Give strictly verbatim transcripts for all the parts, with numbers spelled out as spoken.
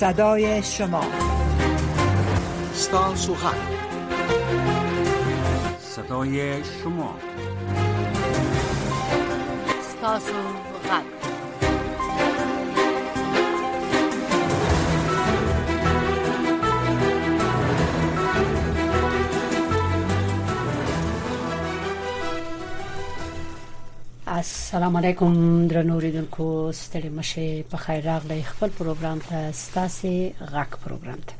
صدای شما، ستاسو غږ، صدای شما، ستاسو غږ. السلام علیکم درنو اوریدونکو، ستړي مشه، په خیر راغلی خپل پروګرام ته، ستاسو غږ پروګرام ته.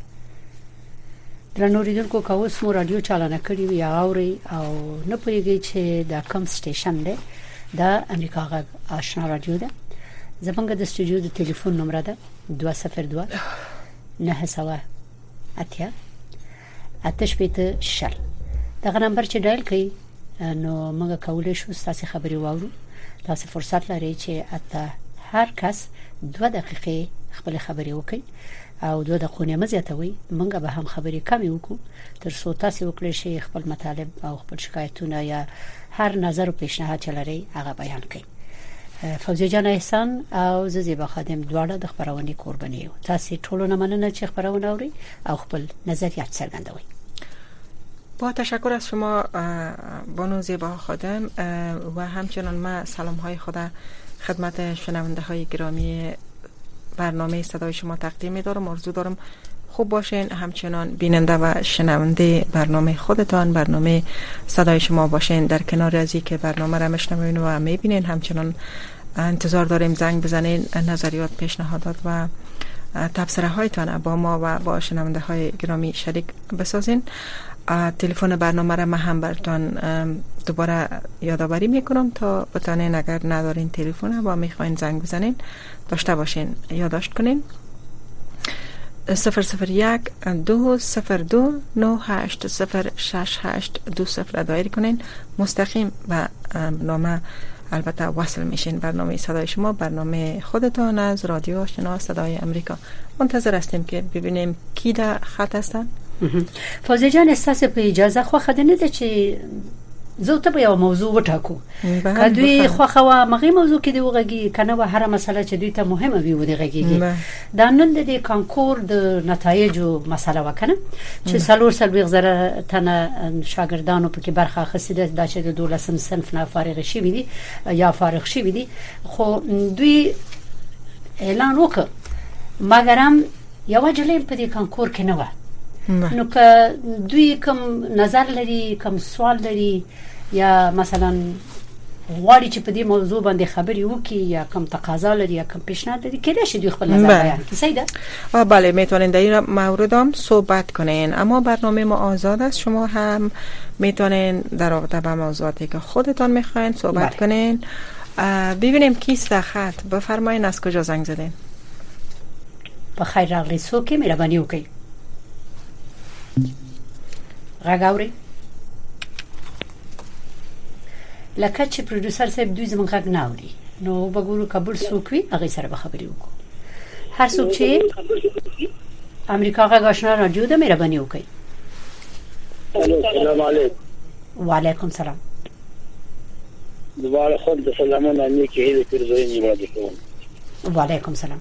درنو اوریدونکو، کوس مو رادیو چالانه کړی وی اوري او نه پوهیږي چې دا کوم سټیشن دی. دا امریکا غږ آشنا رادیو ده. زمونږ د استودیو د ټلیفون نمبر ده دوه صفر دوه نه سوا اتیا اتش پېته شل. دا نمبر چې ډایل کړئ نو موږ کولای شو تاسو خبري واورو. تاسو فرصت لرئ چې اته هر کس دوه دقیقې خپل خبري وکړي او دوه دقیقې مزیاتوي. موږ به هم خبري کمی وکړو تر څو تاسو وکړئ شي خپل مطالب او خپل شکایتونه یا هر نظر او پیشنهاد چې لرئ هغه بیان کړئ. فوزیه جان احسان او زیبا خادم دواړه د خبرونې قرباني یو. تاسو ټول نه مننه چې خبرونه اوري او خپل نظریات څرګندوي. با تشکر از شما بانو زیبا خادم و همچنان ما سلام های خود خدمت شنونده های گرامی برنامه صدای شما تقدیم می دارم. آرزو دارم خوب باشین، همچنان بیننده و شنونده برنامه خودتان برنامه صدای شما باشین. در کنار از اینکه برنامه را میشنوین و میبینین، همچنان انتظار داریم زنگ بزنین، نظریات، پیشنهادات و تبصره هایتان با ما و با شنونده های گرامی شریک بسازین. تلفن برنامه را من هم براتون دوباره یادآوری میکنم تا بتانین اگر ندارین تلفن و میخواین زنگ بزنین داشته باشین، یادداشت کنین. صفر صفر یک دو صفر دو نه هشت صفر شش هشت دو صفر دایر کنین، مستقیم و نامه البته وصل میشین. برنامه صدای شما، برنامه خودتان از رادیو آشنا صدای امریکا. منتظر هستیم که ببینیم کی در خط هستن. فوزیه جان، استاسو په اجازه خو خدنه ده چې زه ته به یو موضوع وټاکو. کدوې خو خو مغي موضوع کې دی وګږي کنه و هر مسله چې دوی ته مهمه وي و دی غږیږي. دا نن د کانکور د نتایجو مسله وکنه چې سلور سلوي غزره تنه شاګردانو په کې برخه اخیسته د چې د دولسم صنف نه فارغ شي دي یا فارغ شي دي، خو دوی اعلان وکړ مګرم یو جلې په دې کانکور کې نه و. نو که دوی کوم نظر لري، کوم سوال لري یا مثلا غواړي چې په دې موضوع باندې خبري وکړي یا کوم تقاضا لري یا کوم پیشنهاد لري، کله شي دوی خپل نظر بیان کړي. صحیح ده؟ بله، میتونین در این مورد هم صحبت کنین، اما برنامه ما آزاد است. شما هم میتونین در رابطه با موضوعاتی که خودتان میخواین صحبت بله. کنین. ببینیم کیست در خط. بفرمایین از کجا زنگ زدین؟ بخیر راغلی. څوک مهرباني وکړئ. غاګاوري لکه چې پروډوسر صاحب دوی زمونږ غږ نه اوري، نو وګورو کابل څوک وي هغه سره به خبرې وکړو. هر څوک چې امریکا غږ آشنا رادیو ده مهرباني وکړئ. السلام علیکم. وعلیکم سلام. دوباره خود د سلامونه نیکی هیله پیرزوینی وړاندې کوم. وعلیکم سلام.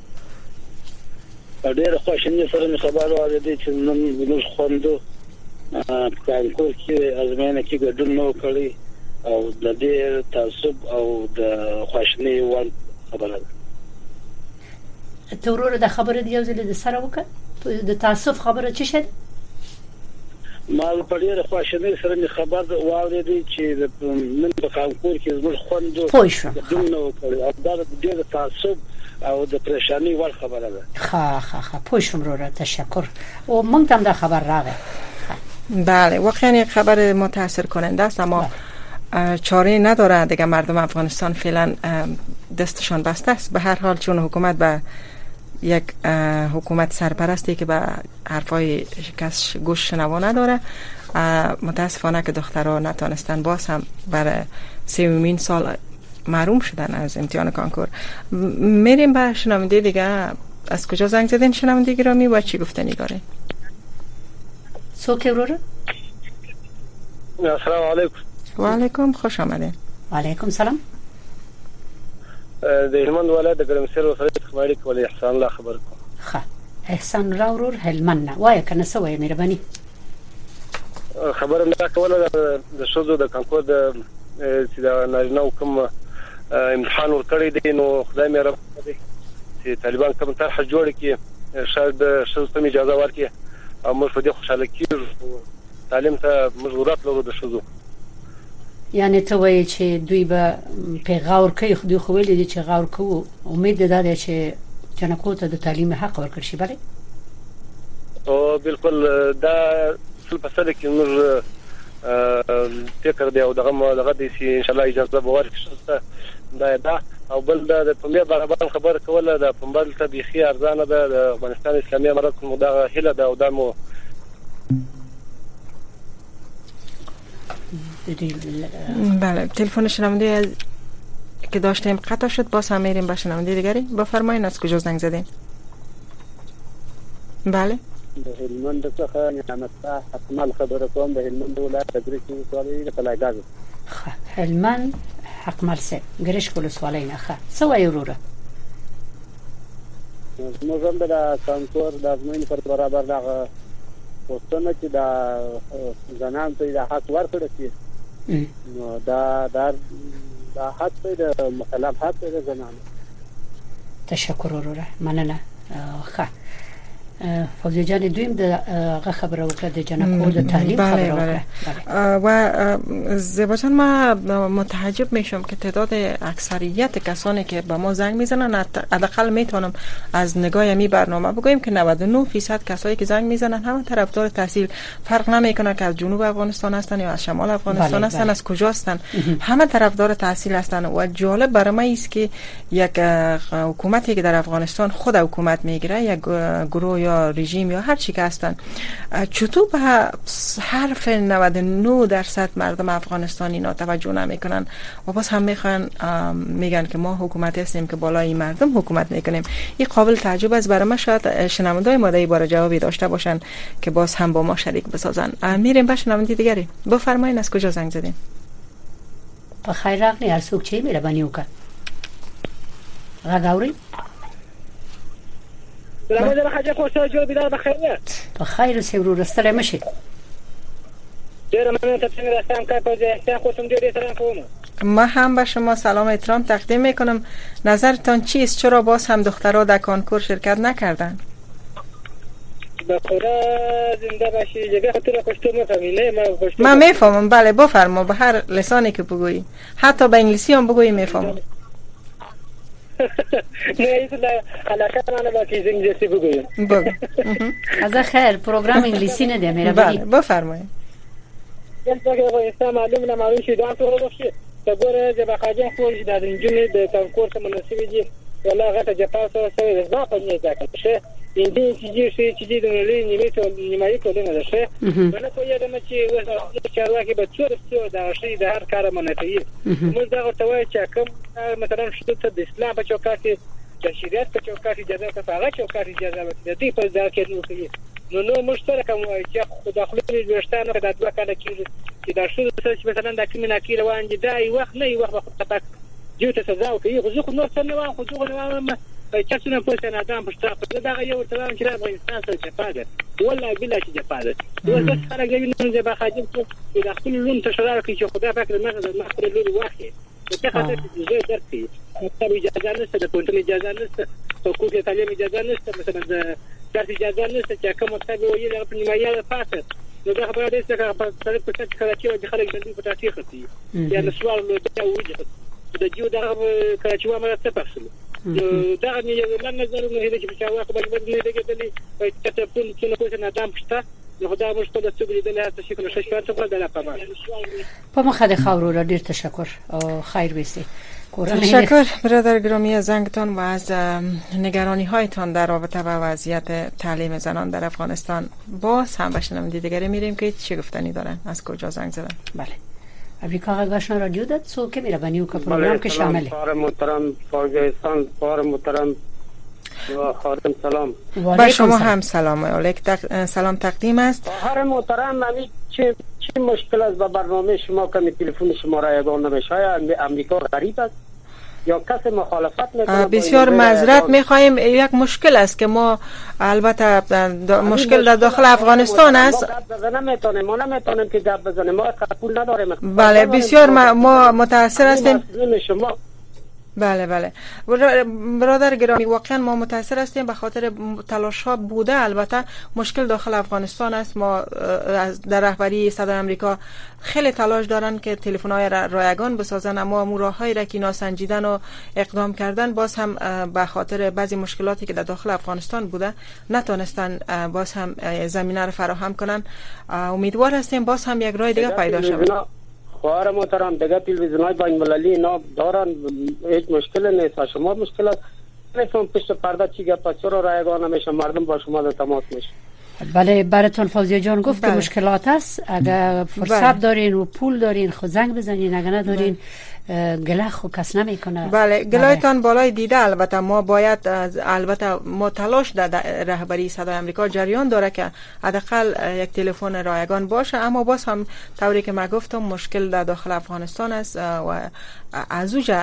ډېر خوشاله سره خبر اوریدل چې نن موږ خوندو کانکور کې ازمنه کې ګډون نو کړی او د دې تعصب او د خوشنۍ ور خبره ده. ته ورور د خبره دی یو ځل د سره وکړه د تعصب خبره چې شه ما په ډېر خوشنۍ سره خبر واوریدل چې نن په کانکور کې موږ خوندو ګډون نو کړی او دا د دې تعصب او د پریشانی ور خبره ده. ها ها ها پوشم رو را تشکر. و من تام در خبر راغه. بله، واقعا یک خبر متاثر کننده است، اما چاره نداره دیگه. مردم افغانستان فعلا دستشان بسته است. به هر حال چون حکومت به یک حکومت سرپرستی که به حرفای کس گوش شنوا نداره، متاسفانه که دخترها نتونستن باز هم برای سومین سال محروم شدن از امتحان کانکور. میریم به شنونده دیگه. از کجا زنگ زدین شنونده گرامی و چی گفتنی دارین؟ څوک وروره؟ السلام علیکم. و علیکم، خوش آمدین. و علیکم سلام. د هلمند ولایت د ګرمسیر ولسوالۍ څخه اړیکه ولې احسان الله خبر کوم. ښه، احسان راورور هلمند وای کنه سوې مهرباني خبره مې کوله د شوزو د کانکور د چې دا نارینه کوم امتحان ورکړی دی نو خدای مې رب دې چې طالبان کوم طرح جوړ کړي شاید شوزو ته اجازه ورکړي او موږ په دې خوشاله کیږو تعلیم ته مشغولات لرو د شوزو یعنی ته وایي چې دوی به پیغور کوي خو دوی خو ویلي دي چې غور کوو امید ده دا چې جنکو ته د تعلیم حق ورکړي شي بله او بالکل دا څه په سره کې موږ فکر دی او دغه دغه دي چې ان شاء الله اجازه به ورکړي دا دا او بل د پمبه برابر خبر کوله د پمبل ته بيخي ارزانه ده د افغانستان اسلامي امارات کوم دا هله ده او د مو بله تلفن شنونده که داشتیم قطع شد باز هم میریم به شنونده دیگری بفرمایید از کجا زنگ زدین بله هلمند څخه نعمت الله حکمل خبره کوم د هلمند ولایت تدریس ولسوالۍ د فلایګاز هلمند حکمل سه ګریش کول ولسوالۍ نه ښه څه وایي وروره موږ هم د کانکور د ازموینې پر برابر دغه پوښتنه چې دا زنان ته د حق ورکړل شي نو دا دا دا حق د مخالف حق د زنانو تشکر وروره مننه ښه فوزی جان دویم د هغه خبره وکړه د جنکو د تعلیم خبره وکړه و زیبا جان ما متعجب میشم که تعداد اکثریت کسانی که به ما زنگ میزنن حداقل میتونم از نگاه می برنامه بگویم که نود و نه درصد کسایی که زنگ میزنن همه طرفدار تحصیل فرق نمیکنه که از جنوب افغانستان هستن یا از شمال افغانستان بله، هستن بله. از کجا هستن همه طرفدار تحصیل هستن و جالب برای من است که یک حکومتی که در افغانستان خود حکومت میگیره یک گروه یا رژیم یا هر چی که هستن چطور به حرف نود و نه درصد مردم افغانستان اینا توجه نمیکنن و باز هم میخوان میگن که ما حکومتی هستیم که بالای مردم حکومت میکنیم. این قابل تعجب است برای ما. شاید شنونده‌های ما در باره جوابی داشته باشن که باز هم با ما شریک بسازن. میریم به شنونده دیگری. بفرمایید از کجا زنگ زدین؟ بخیر راغلی هر څوک چې مهرباني وکړه. راغوري سلام علیکم حاجی خوشحال جو بیدار بخیر. بخیر اوسې ورور ستړی مشي. ډیر مننه ته څنګه راستم کار په احسان خوشم ډیر سلام کوم. ما هم به شما سلام احترام تقدیم میکنم. نظرتان چیست؟ چرا باز هم دخترها در کانکور شرکت نکردن؟ به خدا زنده باشی. جگه خاطر پشتو میفهمی ما پشتو من میفهمم. بله بفرما به هر لسانی که بگویی. حتی به انگلیسی هم بگویی میفهمم. نه ایسا علاقه منو با که انگلیسی بگویم. بگو. از خیر پروگرام انگلیسی نده مهربانی. بله بفرمایید. یل پاک افغانستان معلوم نه معلوم شي دا ټول وشي ته ګوره چې بخاجه خو د انجونې د کانکور ته مناسب دي ولا غته جپا سره سره د ځا په نه ځکه شه اندې چې شي چې د لې نیمه ته نیمه ته نه شه بل خو یې د مچې وځه چارواکي به څور څور دا شي د هر کار منته موږ دا ورته وایي چې کوم مثلا شته د اسلام په چوکاټ کې د شریعت په چوکاټ اجازه ته هغه چوکاټ اجازه ورته دي په ځا کې نو کوي نو نو مشترک وایي چې خداخلي ورشتانه د دوه کاله کې چې دا شو چې مثلا د کیمنا کې روان دي دا یو وخت نه یو وخت خطا جو ته سزا کوي خو خو نو څه نه واه خو خو نه چې څنګه په سن ادم پښتا دا یو تلام چې افغانستان سره چپاده ولا بلا چې چپاده وځه خلک یې نه ځبا خاجم چې د خپل لون تشرار کوي چې خدا فکر نه نه خپل لون واخی ته خاطر چې زه درتي مکتب اجازه نشته د پونټن اجازه نشته حقوق تعلیم اجازه نشته مثلا د درس اجازه نشته چې کوم مکتب ویل په نیمایه پاتې نو دا خبره ده چې په سره په څه کراچي د خلک باندې په تاسیخ کوي یا نو سوال نو دا وجه د جو دا کراچي و امر څه پخسل دا نه نه نظر نه هیڅ چې چا واخ باندې نه دګدلې چې ته په څه نه نه دام پښتا نو دا مش په دغه څه د له تاسو کې نشه شوه څه بدل پامه په مخه د خاورو ډیر تشکر او خیر وسی. تشکر برادر گرامی از زنگتان و از نگرانی هایتان در رابطه با وضعیت تعلیم زنان در افغانستان. باز هم بشنونده دیگری میریم که چی گفتنی دارن از کجا زنگ زدن. بله امریکا غاشنا رادیو داد سو که میره بنیو که پروگرام که شامله بار محترم پاکستان بار محترم و خادم سلام با شما هم سلام علیک تق... سلام تقدیم است. بار محترم امی چه چه مشکل است با برنامه شما که می تلفن شما را یگان نمیشه؟ امریکا غریب است. یا کسی مخالفت میکنه. بسیار معذرت میخواهیم، یک مشکل است که ما البته مشکل در داخل افغانستان است. ما گپ بزنیم میتونیم، ما نمیتونیم که گپ بزنیم، ما پول نداریم. بله بسیار ما متاسف هستیم. شما بله بله برادر گرامی، واقعا ما متاثر هستیم به خاطر تلاش ها بوده. البته مشکل داخل افغانستان است. ما در رهبری صدر آمریکا خیلی تلاش دارن که تلفن های رایگان بسازن، اما امور راههایی را که ناسنجیدن و اقدام کردن باز هم به خاطر بعضی مشکلاتی که در داخل افغانستان بوده نتونستن باز هم زمینه را فراهم کنن. امیدوار هستیم باز هم یک راه دیگه پیدا شود. خواهر محترم دیگه تلویزیون‌های بین المللی اینا دارن، هیچ مشکل نیست. شما مشکل است نمیفهم پشت پرده چی گپ چرا رایگان نمیشه، مردم با شما در تماس میشه. بله براتون فوزیه جان گفت بله. که مشکلات است. اگر فرصت بله. دارین و پول دارین خود زنگ بزنین، اگر ندارین گله خو کس نمیکنه. بله گلایتان بالای دیده. البته ما باید البته ما تلاش در رهبری صدای آمریکا جریان داره که حداقل یک تلفن رایگان باشه، اما باز هم طوری که ما گفتم مشکل در داخل افغانستان است و از اوجا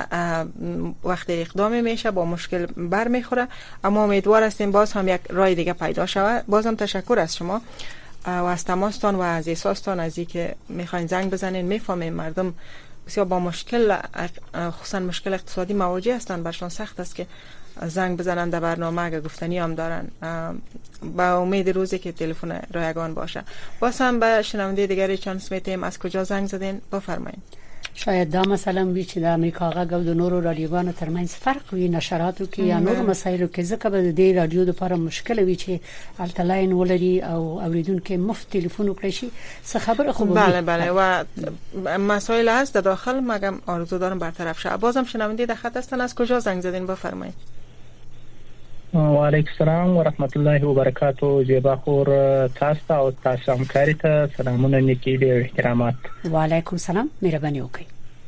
وقت اقدام میشه با مشکل بر میخوره. اما امیدوار هستیم باز هم یک راه دیگه پیدا شود. بازم تشکر از شما و از تماستان و از احساستان از اینکه میخواین زنگ بزنین. میفهمیم مردم بسیار با مشکل، خصوصا مشکل اقتصادی مواجه هستند، برشان سخت است که زنگ بزنن در برنامه اگر گفتنی هم دارن. با امید روزی که تلفن رایگان باشه. باز هم به شنونده دیگری چانس میتیم. از کجا زنگ زدین بفرمایید. شاید دا مثلا وی چې د امریکا غږ او د نورو رادیوګانو ترمنځ فرق وي نشراتو کې یا نورو مسایلو کې، ځکه به د دې رادیو لپاره مشکل وي چې الټلاین ولري او اوریدونکو مفت تلیفون وکړي شي. څه خبره خو بله بله و مسائل هست در داخل، مگم آرزو دارم برطرف شه. بازم شنونده در خط هستن. از کجا زنگ زدین بفرمایید. و علیکم السلام و رحمت الله و برکاته. زیبا خور تاسو او تاسو همکاري ته سلامونه نیکی دی احترامات. و علیکم السلام، مهرباني وکړئ.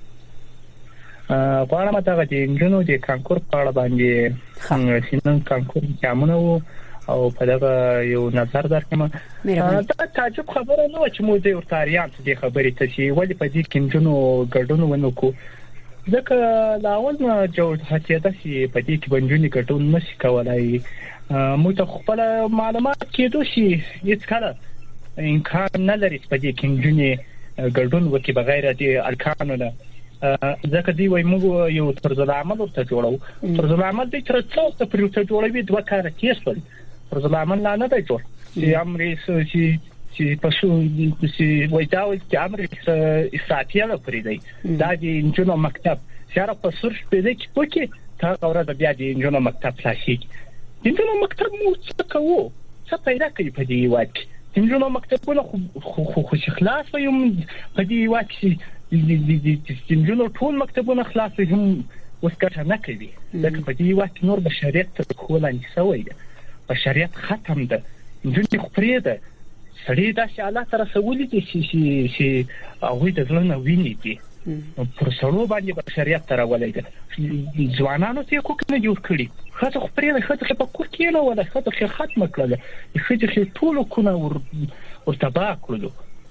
غواړم ته د انجنونو د کانکور په اړه باندې سینن کانکور امتحانونه او په دغه یو نظر درکمه. دا تعجب خبره نه و چې مو د ورتاریان د خبرې ته چې ولې په دې کې انجنونو ګډون ونکو، ځکه لا اول نه جوړ هڅه چې په دې کې بنجونی ګټون نشي کولای. مو ته خپل معلومات کېدو شي هیڅ کله امکان نه لري په دې کې انجنونی ګډون وکي بغیر د ارکانو نه، ځکه دی وای موږ یو طرز العمل ورته جوړو. طرز العمل دې تر څو ته پرې ته جوړوي دوه کار کېسل. طرز العمل نه نه دی جوړ چې امر چې چې پښو چې وای دا چې امر ساتیاله پرې دی دا د انجنونو مکتب سره په سرش په دې کې پکې تا اوره د بیا د انجنونو مکتب کلاسیک انجنونو مکتب مو څه کوو څه پیدا کوي په دې وخت. انجنونو مکتبونه خو خو خو خلاص یم په دې وخت د انجنونو ټول مکتبونه خلاص هم وسکټه نه کوي، ځکه په دې وخت نور بشریت ته کولای شوی دی، بشریت ختم ده، انجنونو خو پرې ده. سړی دا چې الله تعالی سوولې دي چې چې هغه د ځلنه ویني دي پر سړو باندې بشریت تر ولای دي. ځوانانو ته کوم نه جوړ کړی، خاطر خو پرې ده، خاطر په کور کې نه ولا خاطر خې ختم کړل، خاطر خې ټول کو نه ور ورتبا کړلو.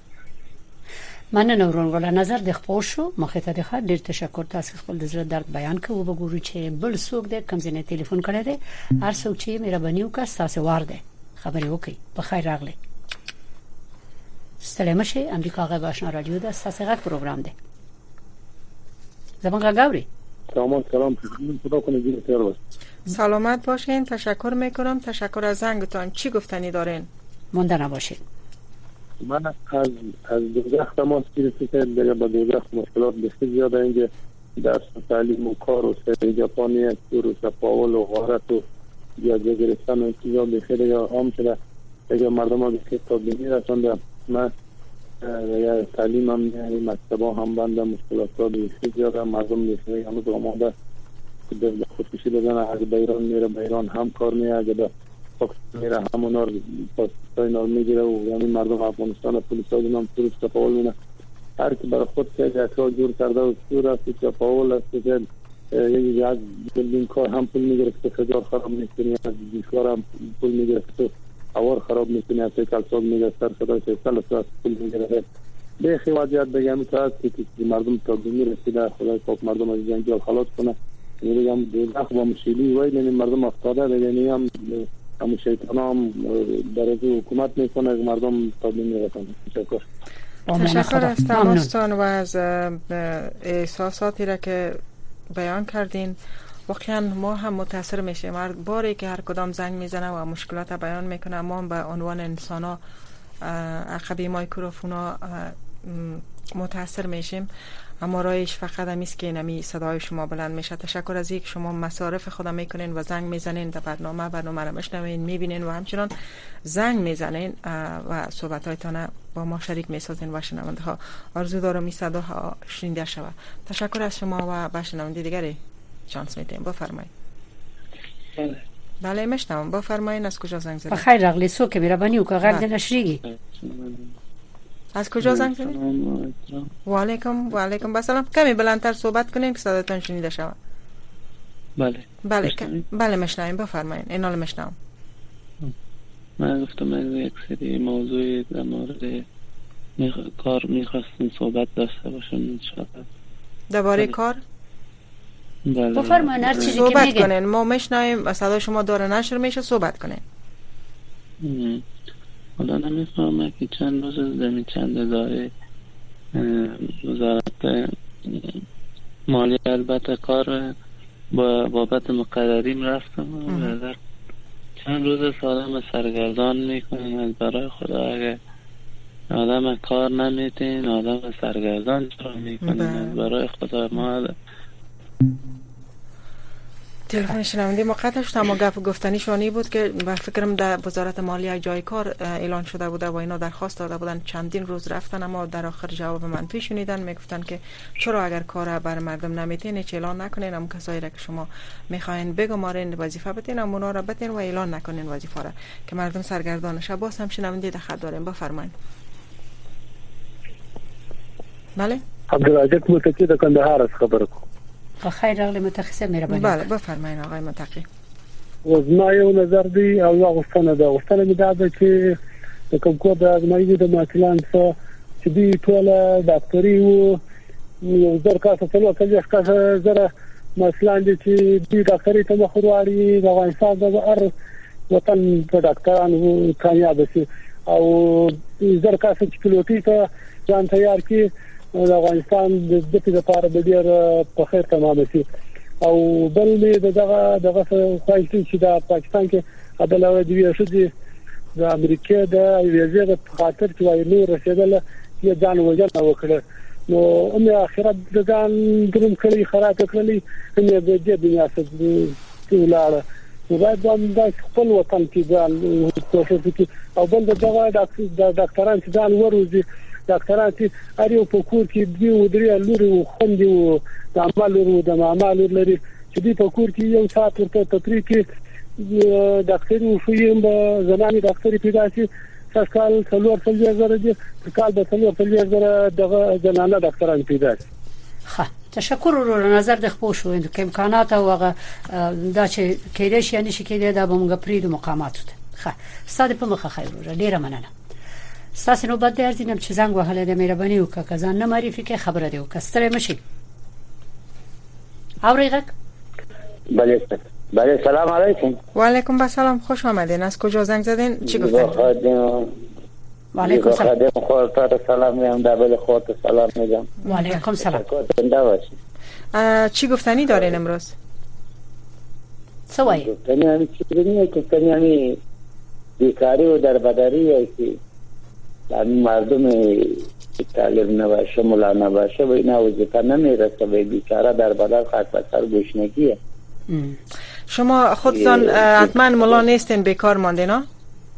مننه ورونګل، نظر د خپل شو مخه ته ښه ډیر تشکر. تاسو خپل د زړه درد بیان کوو، وګورو چې بل څوک د کم ځنه ټلیفون کړی دی. هر څوک چې مهرباني وکړه تاسو ورده خبرې وکړي. په خیر راغلی. سلام شه امریکا غږ آشنا رادیو ده، تاسو غږ پروګرام ده. زمان غاوری. سلام سلام خدا کنه زیر خیر باش. سلامت باشین. تشکر میکنم. تشکر از زنگتان. چی گفتنی دارین؟ مونده نباشین. من از از دوزخ تماس گرفته که دیگه با دوزخ مشکلات بسیار زیاده اینجا درس و تعلیم و کار و سر ژاپنی تور و تپاول و غارت و جاده گرفتن و چیزا بخیر یا عام شده دیگه مردم ها بسیار تابلینی رسانده. من دیگه تعلیم هم یعنی مکتبا هم بنده مشکلات ها بسیار زیاده. مردم بسیار همه آماده که در خودکشی بزنه. اگه بیران میره بیران هم کار میره، اگه در پاکستان میره همونا رو پاسپورت اینا رو میگیره و یعنی مردم افغانستان پلیس ها دونم پلیس تپاول میره. هر کی برای خود که اکراه جور کرده و سور است تپاول است که یکی از بلدین کار هم پول میگرفته خجار خراب میکنی، از دیشوار هم پول میگرفته اوار خراب میکنی، از یک کلساز میگرفته صدای سیستل است پول میگرفته. به وضعیت بگم تا که مردم تا دنیا رسیده. خدای پاک مردم از جنگل خلاص کنه. میگم دوزخ با مشیلی وای یعنی مردم افتاده یعنی هم هم شیطان هم در از حکومت میکنه مردم تابعین میکنه. تشکر. تشکر از تماستان و از احساساتی را که بیان کردین. واقعا ما هم متاثر میشیم باری که هر کدام زنگ میزنه و مشکلات بیان میکنه. ما به عنوان انسان ها عقبی مایکروفون ها متاثر میشیم، اما رایش فقط همیست که نمی صدای شما بلند میشه. تشکر از اینکه شما مصارف خدا میکنین و زنگ میزنین در برنامه برنامه را میشنوین میبینین و همچنان زنگ میزنین و صحبتایتان با ما شریک میسازین و شنونده ها. آرزو دارم این صداها شنیده شود. تشکر از شما و به شنونده دیگری چانس میدیم. بفرمایید. بله بله میشنوم. بفرمایید. از کجا زنگ زدید؟ بخیر راغلی سو که میربانی و که غرد نشریگی. از کجا زنگ زدید؟ و علیکم و علیکم بسلام. کمی بلندتر صحبت کنین که صداتون شنیده شود. بله بله بله میشنویم. بفرمایید. اینا رو میشنوم. من گفتم از یک سری موضوع در مورد میخ... کار میخواستم صحبت داشته باشم ان شاء الله. درباره کار؟ بله. بفرمایید هر چیزی که صحبت میگین. کنین. ما میشنویم. صدای شما داره نشر میشه. صحبت کنین. حالا نمیفهمم که چند روز زمین چند اداره وزارت مالی البته کار با بابت مقرریم رفتم و چند روز آدم سرگردان میکنن. از برای خدا اگه آدم کار نمیتین آدم سرگردان چرا میکنن؟ از برای خدا ما تلفن شنونده ما قطع شد، اما گپ گفتنی شانی بود که به فکرم در وزارت مالیه جای کار اعلان شده بوده و اینا درخواست داده بودن. چندین روز رفتن اما در آخر جواب منفی شنیدن. میگفتن که چرا اگر کار بر مردم نمیتین هیچ اعلان نکنین، هم کسایی را که شما میخواین بگمارین وظیفه بتین هم اونا را بتین و اعلان نکنین وظیفه را که مردم سرگردان شه. باز هم شنونده دخل داریم. بفرمایید. بله عبدالعزیز متکی د کندهار از خبر کو. خیر راغلی متخصص مهرباني. بله بفرمایئ آقای متقی. وزما یو نظر دی او یو غوښتنه ده غوښتنه مې دا ده چې د کوم کو د ازمایي د ماتلان څخه چې دوی ټول ډاکټري وو یو زر کاسه څلور کلیش کاسه زره ماتلان دي چې دوی ډاکټري ته مخ وروړي د افغانستان د هر وطن په ډاکټرانو کامیاب شي او زر کاسه چې پیلوټي ته ځان تیار کړي د افغانستان د دې لپاره د ډیر په خیر تمام شي او بل دې دغه دغه خوښتي چې د پاکستان کې عدالت دی شدي د امریکا د ویزه د خاطر چې وایي نور رسیدله یې ځان وژنه وکړه نو هم اخرت د ځان درم کړی خراب کړلی هم د دې دنیا څخه ولاړه نو باید هم د خپل وطن کې ځان کوشش وکړي او بل دغه د ډاکټرانو چې ځان وروزي ډاکټران چې اړیو په کور کې دی و درې لوري خوندي و د عمل ورو د عمل لري چې دی په کور کې یو ساعت ورته تطریق کې ډاکټر شو یم به زنانه ډاکټر پیدا شي څکال څلور څلور زره دي کال به څلور څلور زره دغه زنانه ډاکټران پیدا شي. ښه تشکر ورو نظر د خپل شو د امکانات او هغه دا چې کېدې شي نه شي کېدې دا به موږ پریدو مقامات ښه ستاسو په مخه خیر ورو ډیره مننه. ستاسو نو بده ارزینم چې زنګ وهله د مهرباني وکړه که ځان نه معرفي کې خبره دی وکړه ستړی مشي. اوریږه بله بله سلام علیکم. و علیکم السلام. خوش آمدین. از کجا زنگ زدین؟ چی گفتین؟ و علیکم السلام. خودت سلام میگم دبل خودت سلام میگم. و علیکم السلام. چی گفتنی دارین امروز؟ سوای گفتنی همین چیزی گفتنی همین بیکاری و دربدری هستی همین مردم طالب نباشه ملا نباشه و اینا وظیفه نمیرسه به بیچاره دربدر خاک بسر گوشنگیه. شما خودتان حتما ملا نیستین بیکار ماندین ها؟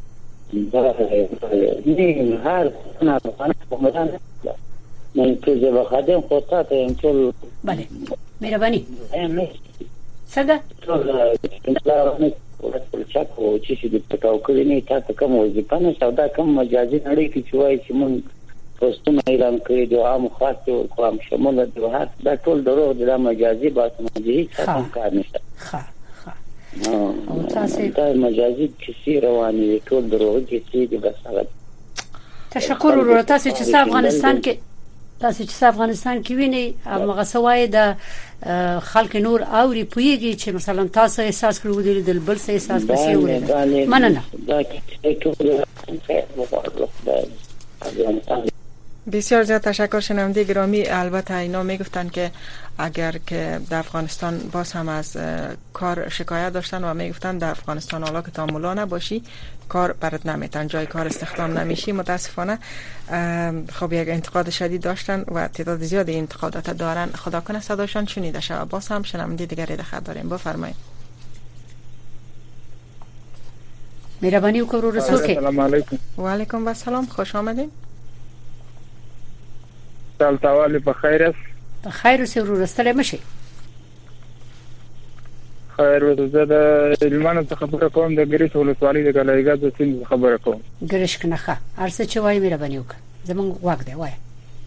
نه هر نه خانه من که بخدم خودتا اینطور بله مهربانی څنګه چک او چې دې پټاو کړی نه تاسو کوم وظیفه نه سودا کوم مجازي نړۍ کې چې وایي چې مونږ پښتون اعلان کړی دی عام خاص او قوم شمول د وحات دا ټول درو د مجازي باسه مجازي څه کار نشته. ښه ښه او تاسو دا مجازي چې رواني ټول درو چې دې بس هغه. تشکر ورو تاسو چې افغانستان کې تاسو چې افغانستان کې ویني هغه سوای د خلک نور اوري پویږي چې مثلا تاسو احساس کړو دي د بل څه احساس پسې وره مننه. بسیار زیاد تشکر شنونده گرامی. البته اینا میگفتن که اگر که در افغانستان باز هم از کار شکایت داشتن و میگفتن در افغانستان حالا که تاملا نباشی کار برات نمیتن، جای کار استخدام نمیشی. متاسفانه خب یک انتقاد شدید داشتن و تعداد زیادی انتقادات دارن. خدا کنه صداشان شنیده شه. باز هم شنونده دیگری دخل داریم. بفرمایید. مهربانی وکړئ رسول کې. السلام علیکم. و علیکم السلام. خوش آمدید. سال توالی په خیر است. په خیر اوسې ورور ستړی مشي. خیر ورته د علمانو څخه خبره کوم د ګریس ولسوالۍ د ګلایګا د سین خبره کوم. ګریش کنه ارڅ چې وای مهرباني وکړه. زمونږ واګ دی وای.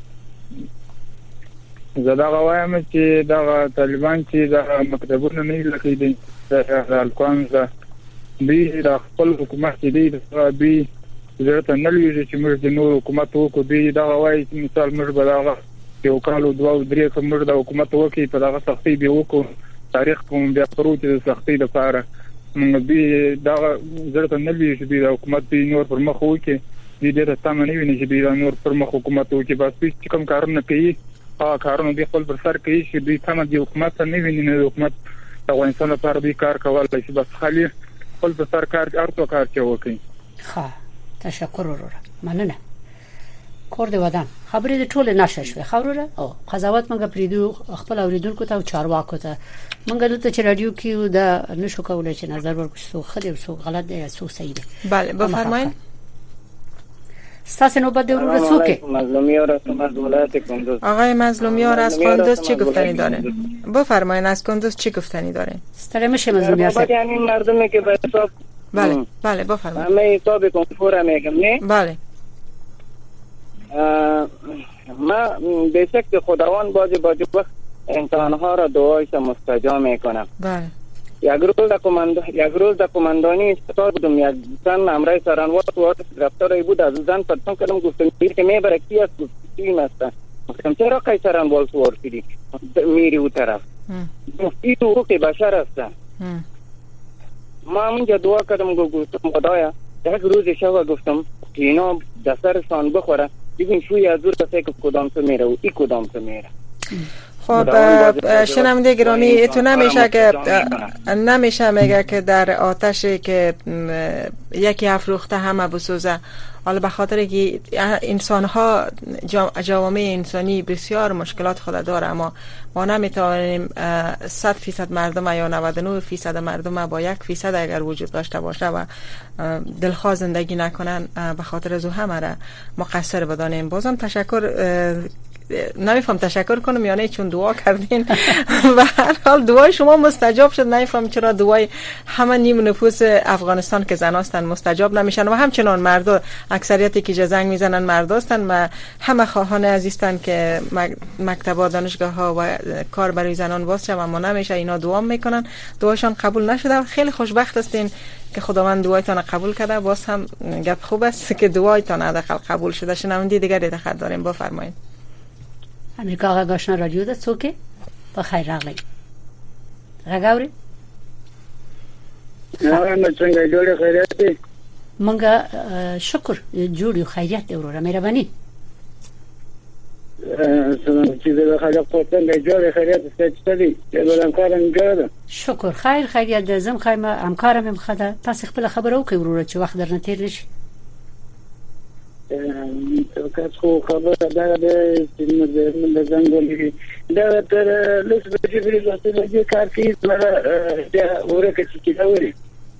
زه دا وایم چې دا طالبان چې دا مکتبونه نه لکه دي د الکوان دا دی د خپل حکومت دی د بي زړه نه لوي چې موږ د نور حکومت وکړو. دی دا وایي چې مثال موږ به دا یو کال او دوه درې کوم د حکومت وکړي په دغه سختي به وکړو. تاریخ کوم بیا پروت د سختي لپاره موږ به دا زړه نه لوي چې د حکومت دی نور پر مخ وکړي. دې د تاسو نه ویني چې د نور پر مخ حکومت وکړي. بس چې کوم کارونه کوي هغه کارونه دی خپل پر سر کوي چې د تاسو د حکومت نه ویني. نه حکومت د افغانستان لپاره دی کار کول چې بس خالي خپل پر سر کار ارتو کار کوي. ښه تشکر وروره مننه. کور دی ودان خبرې د ټوله نشه شوې خبره او قضاوت منګه پریدو خپل اوریدونکو ته او چارواکو ته منګه دلته چې رادیو کې دا نشو کولای چې نظر ورکړو سو خدای سو غلط دی سو صحیح دی. بله بفرمایید. ستاسو نوبت دی وروره څوک؟ مظلومیار از ولایت کندوز. آقای مظلومیار از کندوز چی گفتنی داره؟ بفرمایید از کندوز چی گفتنی داره؟ ستاره میشه مظلومیار صاحب. یعنی مردمی که به حساب بله بله بفرمایید. همه حساب کنفور میگم نه؟ بله. ما به شک خداوند باز باز وقت انسانها را دعایش مستجاب میکنم. بله. یک روز در کماندو یک روز در کماندانی استاد بودم. یک زن امرای سرانوات و رفتاری بود از زن پرسان کردم گفتم که میبره کی است کی است. گفتم چرا قیصران بول سوار کردی میری اون طرف. گفتی تو حقوق بشر است. ما اونجا دعا کردم گفتم خدایا یک روز شب گفتم که اینا دسترشان بخوره ببین شوی از دور که کدام تو میره و ای کدام تو میره. خب شنونده گرامی تو نمیشه که نمیشه میگه که در آتشی که یکی افروخته همه بسوزه. حالا به خاطر که انسان ها جوامع انسانی بسیار مشکلات خود داره اما ما نمیتوانیم صد فیصد مردم یا نود و نه فیصد مردم با یک فیصد اگر وجود داشته باشه و دلخواه زندگی نکنن به خاطر از همه را مقصر بدانیم. بازم تشکر نمیفهم تشکر کنم یا نه چون دعا کردین و هر حال دعای شما مستجاب شد. نمیفهم چرا دعای همه نیم نفوس افغانستان که زن هستند مستجاب نمیشن و همچنان مرد اکثریتی که زنگ میزنن مرد هستند و همه خواهان عزیزند که مکتبا دانشگاه ها و کار برای زنان باز شد اما نمیشه. اینا دعا میکنن دعاشان قبول نشده. خیلی خوشبخت هستین که خداوند دعایتان قبول کرده. باز هم گپ خوب است که دعایتان حداقل قبول شده. شنونده دیگری دخل داریم. بفرمایید. امریکا غاښنا رادیو ده څوک په خیر راغلی غاګاوري نه څنګه جوړه خیریت دي مونږه شکر جوړ خیریت دی وروره مهرباني سلام چې د خلک په څنګه جوړه خیریت ستاسو دي چې ولهم کارم جوړه شکر خیر خیریت ده زم خیمه همکارم هم خده تاسو خپل خبرو کوي وروره چې وخت درنه تیر نشي. که څو خبره ده چې موږ د ځنګلي دا تر لږ بجې بجې بجې کار کوي دا ورکه چې دا وري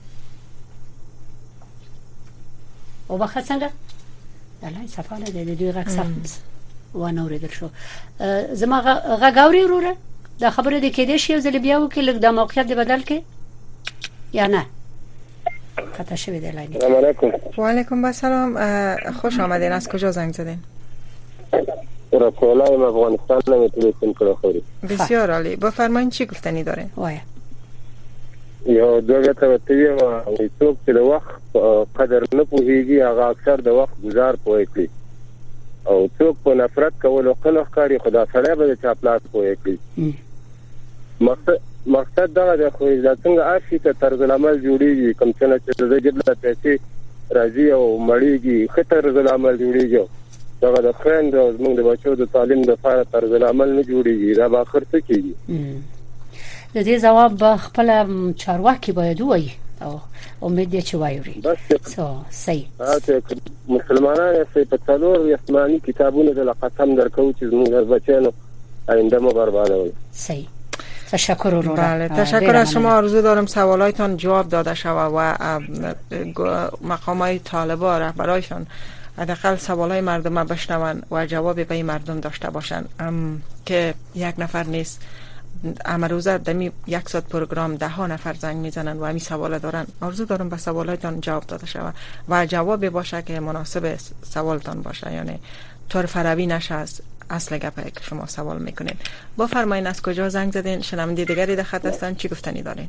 او بخښه څنګه الله صفاله دې دې غږ صف و نه اوریدل شو. زما غاګاوري وروره دا خبره دې کې دې شی زل بیا وکړه لږ د موقعیت دی بدل کې یا نه قطع شوی دی لاین. سلام علیکم. و علیکم السلام. خوش آمدین. از کجا زنگ زدین؟ را کولای افغانستان نه تلفن کړو خوري. بسیار عالی. بفرمایید چی گفتنی داره؟ وای. یو دوه ته وتوی او څوک چې د وخت قدر نه پوهیږي هغه اکثر د وخت گزار پوي کوي. او څوک په نفرت کول او خلک کاری خدا سره به چا پلاس کوي کوي مقصد مقصد دا د خو دا څنګه ارشي ته طرز العمل جوړیږي کوم څه چې د جبله پیسې راځي او مړیږي خطر طرز العمل جوړیږي دا د خويند او موږ د بچو د تعلیم د لپاره طرز العمل نه جوړیږي دا به اخر څه کیږي. د دې جواب خپل چارواکي باید وایي او امید دې چې وایوري سو صحیح تاسو مسلمانان یې په څلور یسماني کتابونو د قسم درکو چې موږ بچانو آینده مو بربادوي. صحیح تشکر رو. بله تشکر از شما. آرزو دارم سوالایتان جواب داده شود و مقامای طالبا رهبرایشان حداقل سوالای مردم بشنون و جواب به مردم داشته باشن که یک نفر نیست. امروزه دمی یک ساعت پروگرام ده ها نفر زنگ میزنن و همی سوال دارن. آرزو دارم به سوالایتان جواب داده شود و جواب باشه که مناسب سوالتان باشه، یعنی طور فروی نشه از اصل گپی که شما سوال میکنین. با فرمایین از کجا زنگ زدین؟ شنونده دیگری در خط هستن، چی گفتنی دارین؟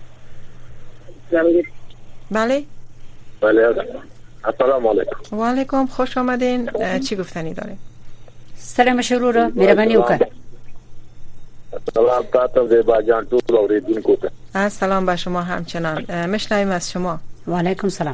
بله بله السلام علیکم. و علیکم خوش آمدین. چی گفتنی دارین؟ سلام شروع را مهربانی وکړه. سلام تاسو د باجان ټول اوریدونکو ته. السلام به شما همچنان. میشنویم از شما. و علیکم سلام.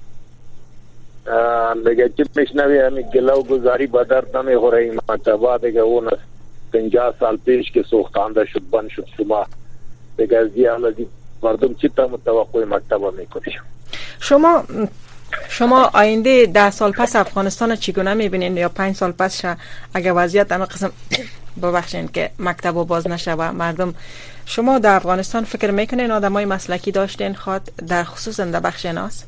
دیگه چې میشنوی همین گلو گزاری بدر نمی غوری مرتبه دیگه اون پنجاه سال پیش که سوختانده شد بند شد شما دیگه از دیگه حالا دی مردم چی تا متوقع مرتبه میکنی؟ شما شما آینده ده سال پس افغانستان چگونه میبینین یا پنج سال پس شه اگه وضعیت همه قسم ببخشین که مکتب و باز نشه و مردم، شما در افغانستان فکر میکنین آدمای مسلکی داشتین خواد در خصوص در بخش ناس؟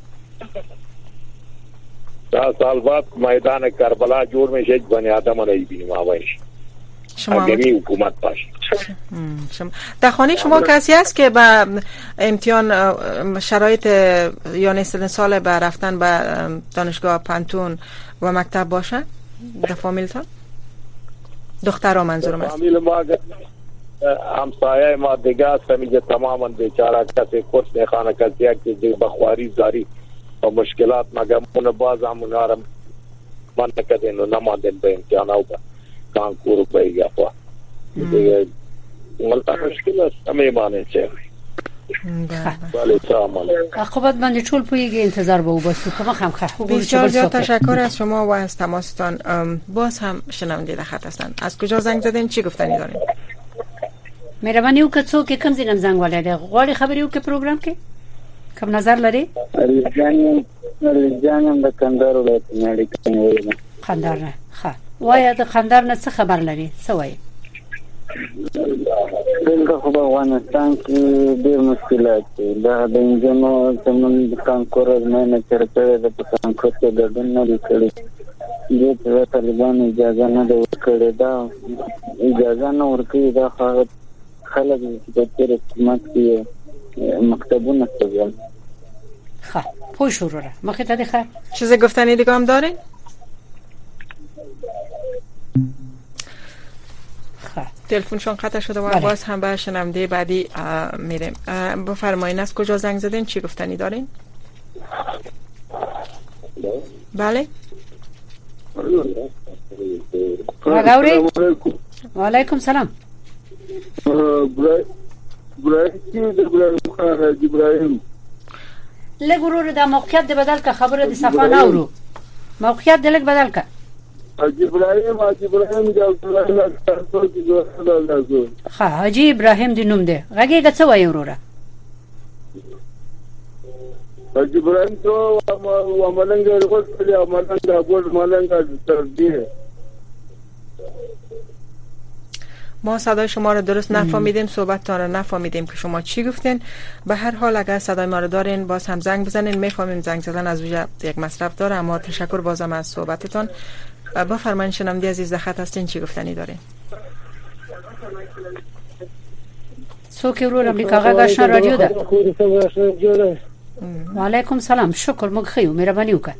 ده سال بعد میدان کربلا جور میشه بنی آدم رو نمیبینیم آوایش شما اگری حکومت باشه. شما در خانه شما کسی هست که با امتحان شرایط یا نصف سال به رفتن به دانشگاه پانتون و مکتب باشه در فامیلتان؟ دخترها منظورم است. فامیل ما همسایه ما دیگه است میگه تماما بیچاره کسی کورس میخوانه کسی که بخواری زاری و مشکلات مگمون باز همون آرم من نکدین و نماندین به امتحان او با کانکور بایگا پا دیگه ملتا مشکل است همه ایمانه چه بله سلام علیکم. عقبت من چول پویگی انتظار به او باشو که ما خم خواهو بسیار زیاد تشکر از شما و از تماستان. باز هم شنونده در خط هستن. از کجا زنگ زدین؟ چی گفتنی دارین؟ مهربانی او که څوک کم زینم زنگ ولاده غواړي خبرې او کې پروګرام کې کوم نظر لري؟ ریجان ریجان د کندهار ولایت نه لیکنه کندهار نه ښه وای د کندهار نه څه خبر لري؟ څه وای؟ دلته خو افغانستان کې ډېر مشکلات دي. دا د انجنونو زمون کانکور نه چرته د کانکور ته ګډون نه کړی. دې ته طالبان اجازه نه ورکړې. دا اجازه نه ورکړي دا خلک د تیر حکومت کې مکتبونه سوزن. خب پوی شروع را مخی تا دیخه چیز گفتنی دیگه هم دارین؟ خب تلفنشون قطع شده و باز هم به شنونده بعدی میریم. بفرمایین از کجا زنگ زدین؟ چی گفتنی دارین؟ بله وگوری و علیکم سلام. ابراهیم لګورو د موقعیت د بدل کا خبره د صفه نه ورو موقعیت د لګ بدل کا حاجی ابراهیم حاجی ابراهیم د الله تاسو کې ها حاجی ابراهیم د نوم دی غږی څه وای وروره حاجی ابراهیم تو و ملنګ ورغول کړي ملنګ ابول ملنګ تر دې ما صدای شما رو درست نفهمیدیم، صحبتتان رو نفهمیدیم که شما چی گفتین. به هر حال اگر صدای ما رو دارین باز هم زنگ بزنین. میفهمیم زنگ زدن از وجه یک مصرف داره، اما تشکر بازم از صحبتتان. بفرمایید شنونده عزیز خط هستین چی گفتنی دارین؟ سوکی رو امریکا غاشن رادیو ده. و علیکم سلام. شکر مگخیو مهربانی وکړه.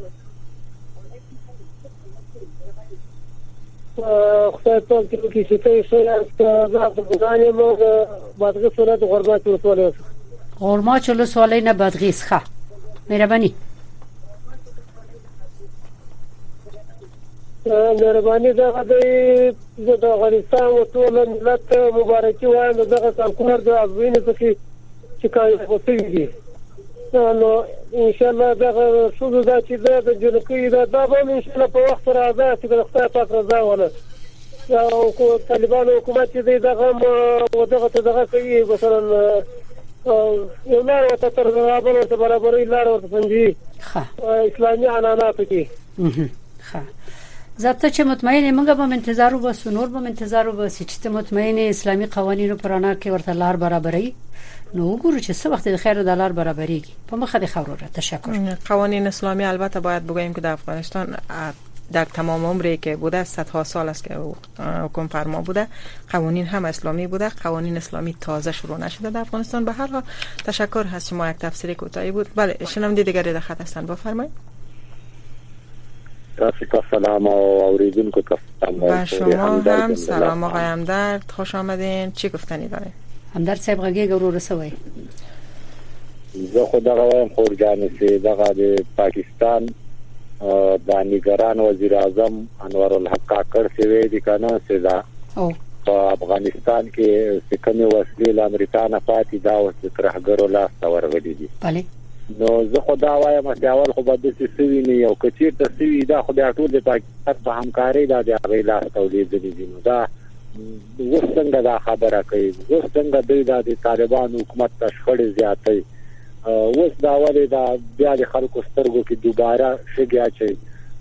خدای پاک دې کې چې ته سره زه په ځانې مو بادغیس ولایت غورماچ ولسوالۍ غورماچ ولسوالۍ نه بادغیس ښه مهرباني مهرباني دغه د افغانستان او ټول ملت مبارکي وایم دغه کانکور د ازوینې پکې چې کای وڅوي دي نو ان شاء الله دغه شوزو دا چې د جنکی دا دا به ان شاء الله په وخت راځي چې د خدای پاک رضا ولا او کو طالبان حکومت چې دغه ودغه دغه کوي مثلا یو لار ته تر برابر ته برابرې لار ورته سنجي اسلامي عنانات کې ښه زه چې مطمئن موږ به انتظار وباسو نور به انتظار وباسو چې مطمئن اسلامي قوانینو پرانا کې ورته لار برابرې نو وګورو چې څه وخت د خیر د لار برابرېږي په مخه د خبرو تشکر. قوانین اسلامی البته باید بگوییم که در افغانستان در تمام عمری که بوده صدها سال است که حکم فرما بوده قوانین هم اسلامی بوده قوانین اسلامی تازه شروع نشده در افغانستان. به هر حال تشکر هست شما یک تفسیر کوتاهی بود. بله شنونده دیگری در خط هستند بفرمایید. تاسو سلام او اوریدونکو ته با شما هم سلام آقای همدرد خوش آمدین. چی گفتنی داره؟ همدرد صاحب غږی ګورو رسوي. زه خو دغه وایم خورجان سي دغه د پاکستان د نگران وزیر اعظم انور الحق کاکړ سی وی دي کنه سزا او په افغانستان کې سکه وسلې له امریکا نه پاتې دا اوس ترهګرو لاس ورغلي دي. بله نو زه خو دا وایم چې اول خو به د سوي نه یو کچیر د سوي دا خو بیا ټول د پاکستان په همکاري دا د غیلا تولید دي. نو دا وسنګ دا خبره کوي وسنګ دوی د طالبان حکومت تشخړې زیاتې اوس دا ولې دا بیا د خلکو سترګو کې دوباره شګیا چي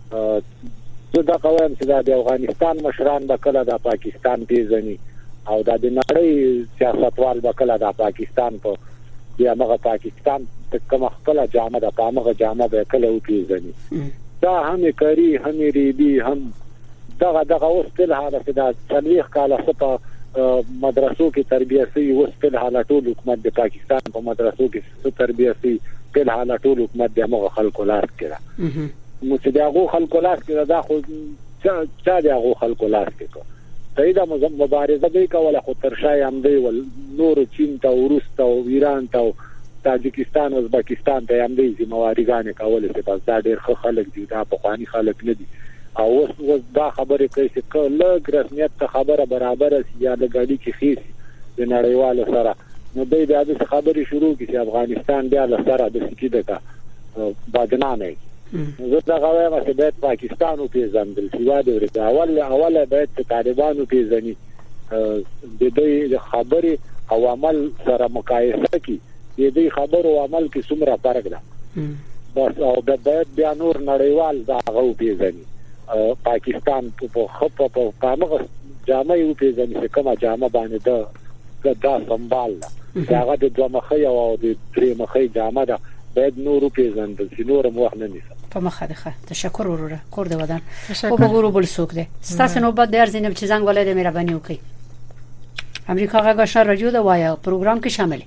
زه دا کوم چې د افغانستان مشران به کله د پاکستان پیژني او د نړۍ سیاستوال به کله د پاکستان په بیا هغه پاکستان کوم خپل جامه د پامغه جامه به کله او پیژني دا هم کری هم ریبي هم دغه دغه اوس په حاله کې د تاریخ کاله په مدرسو کې تربیه سي اوس په حاله ټول حکومت د پاکستان په مدرسو کې تربیه سي په حاله ټول حکومت د هغه خلکو لاس کړه نو چې دغه خلکو لاس کړه دا خو چا دغه خلکو لاس کړه پیدا مبارزه دی کوله خو ترشای هم دی ول نور چین ته روس ته او ایران ته تاجکستان او ازبکستان ته هم دی ذمہواریګانې کوله چې بس دا ډېر خلک دي دا په خواني خلک نه دي او اوس دا خبره کوي چې کله رسمیت ته خبره برابر سي یا د غاډي کې خېسي د نړیوالو سره نو دوی د دې خبرې شروع کړي چې افغانستان بیا له سره د سکیده کا بدنامه زه دا غواړم چې د پاکستان او پیژندل شي واده ورته اول اول باید طالبانو پیژني د دې خبرې او عمل سره مقایسه کړي د دې خبرو او عمل کې څومره فرق ده بس او د باید بیا نور نړیوال دا غو پیژني پاکستان په خپل په پامغه جامه یو پیژني چې کومه جامه باندې ده دا سمبال ده هغه د دوه مخې او د درې مخې جامه ده باید نور پیژندل شي نور مو نه نیسه په مخه ده. تشکر وروره کور د ودان او وګورو بل څوک ده ستاسو نو بد درځنه چې څنګه ولې د مهرباني وکي امریکا غاښه رادیو دا وایا پروګرام کې شامل.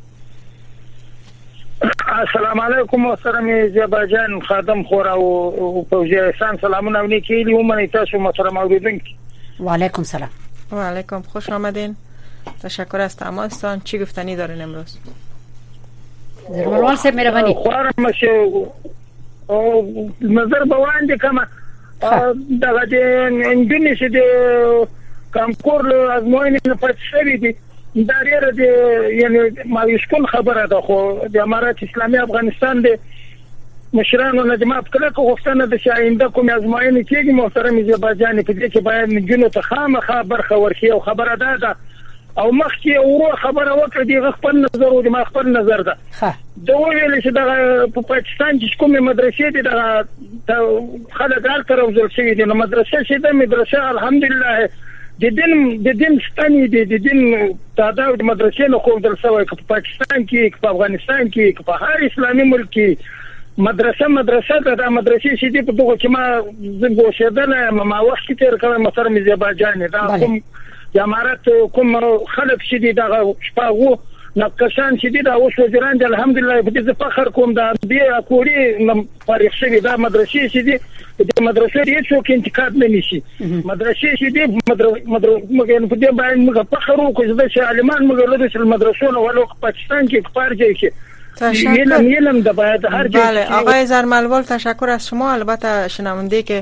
السلام علیکم محترم زیباجان خادم خورا او فوزی احسان سلامونه ونی کیلی ومنی تاسو محترم اوریدونکو. و علیکم سلام. و علیکم خوش آمدین. تشکر از تماستان. چی گفتنی دارین امروز؟ زرمروان صاحب مهربانی. خورم شو او نظر بواندې کما دغه د انګلیسي د کانکور ازموینې په پاتشري دي دا ډیره د یعنی مایوسکون خبره ده خو د امارات اسلامي افغانستان د مشرانو نه د ماپ کله غوښتنه د شاینده کوم ازموینې کېږي محترم زیباجان په دې کې باید نجونو ته خامخا برخه ورکړي او خبره ده ده او مخکې ورو خبره وکړه د خپل نظر او د ما خپل نظر ده دا ویل چې د په پاکستان کې کومه مدرسې دي د خلک هر تر وزل شي د مدرسې چې د مدرسې الحمدلله د دین د دین ستنې دي د دین تعداد مدرسې نه خو در سوی په پاکستان کې په افغانستان کې په هر اسلامي ملک کې مدرسه مدرسه د مدرسې چې دي په دغه کې ما زنګو شیدل ما وخت تیر کړم محترم زیباجان دا کوم د امارات کوم خلک چې دي دغه شپاغو نقشان چې دي دا اوس وزیران دي الحمدلله په دې فخر کوم دا بیا کوړي فارغ شوی دا مدرسې چې دي د مدرسې هیڅ څوک انتقاد نه نشي مدرسې چې دي مدرسې په دې باندې موږ فخر وکړو چې عالمان موږ له مدرسو ولو پاکستان کې کفار ځای کې تشکر. بله آقای زرملوال تشکر از شما. البته شنونده که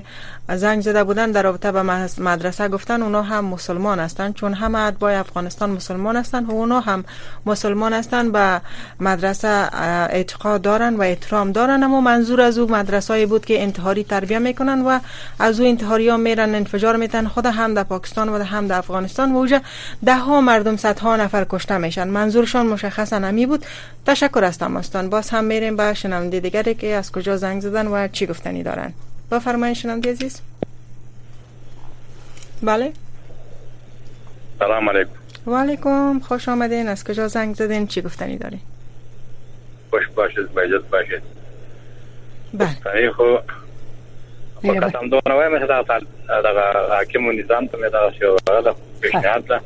زنگ زده بودن در رابطه به مدرسه گفتن اونا هم مسلمان هستند، چون همه اتباع افغانستان مسلمان هستند و اونا هم مسلمان هستند، به مدرسه اعتقاد دارن و احترام دارن. اما منظور از او مدرسه‌ای بود که انتحاری تربیت میکنن و از او انتحاری ها میرن انفجار میتن، خود هم در پاکستان و هم در افغانستان، و اوجا ده ها مردم صدها نفر کشته میشن. منظورشان مشخصا نمی بود. تشکر از تماستان. باز هم میریم به شنونده دیگری که از کجا زنگ زدن و چی گفتنی دارن. بفرمایید شنونده عزیز. بله. سلام علیکم. و علیکم، خوش آمدین. از کجا زنگ زدین؟ چی گفتنی داری؟ خوش باشید، باید باشید. بله. تایی خو فقط هم دونه وای مثلا دا حاکم نظام ته دا شو دا پیشنهاد ده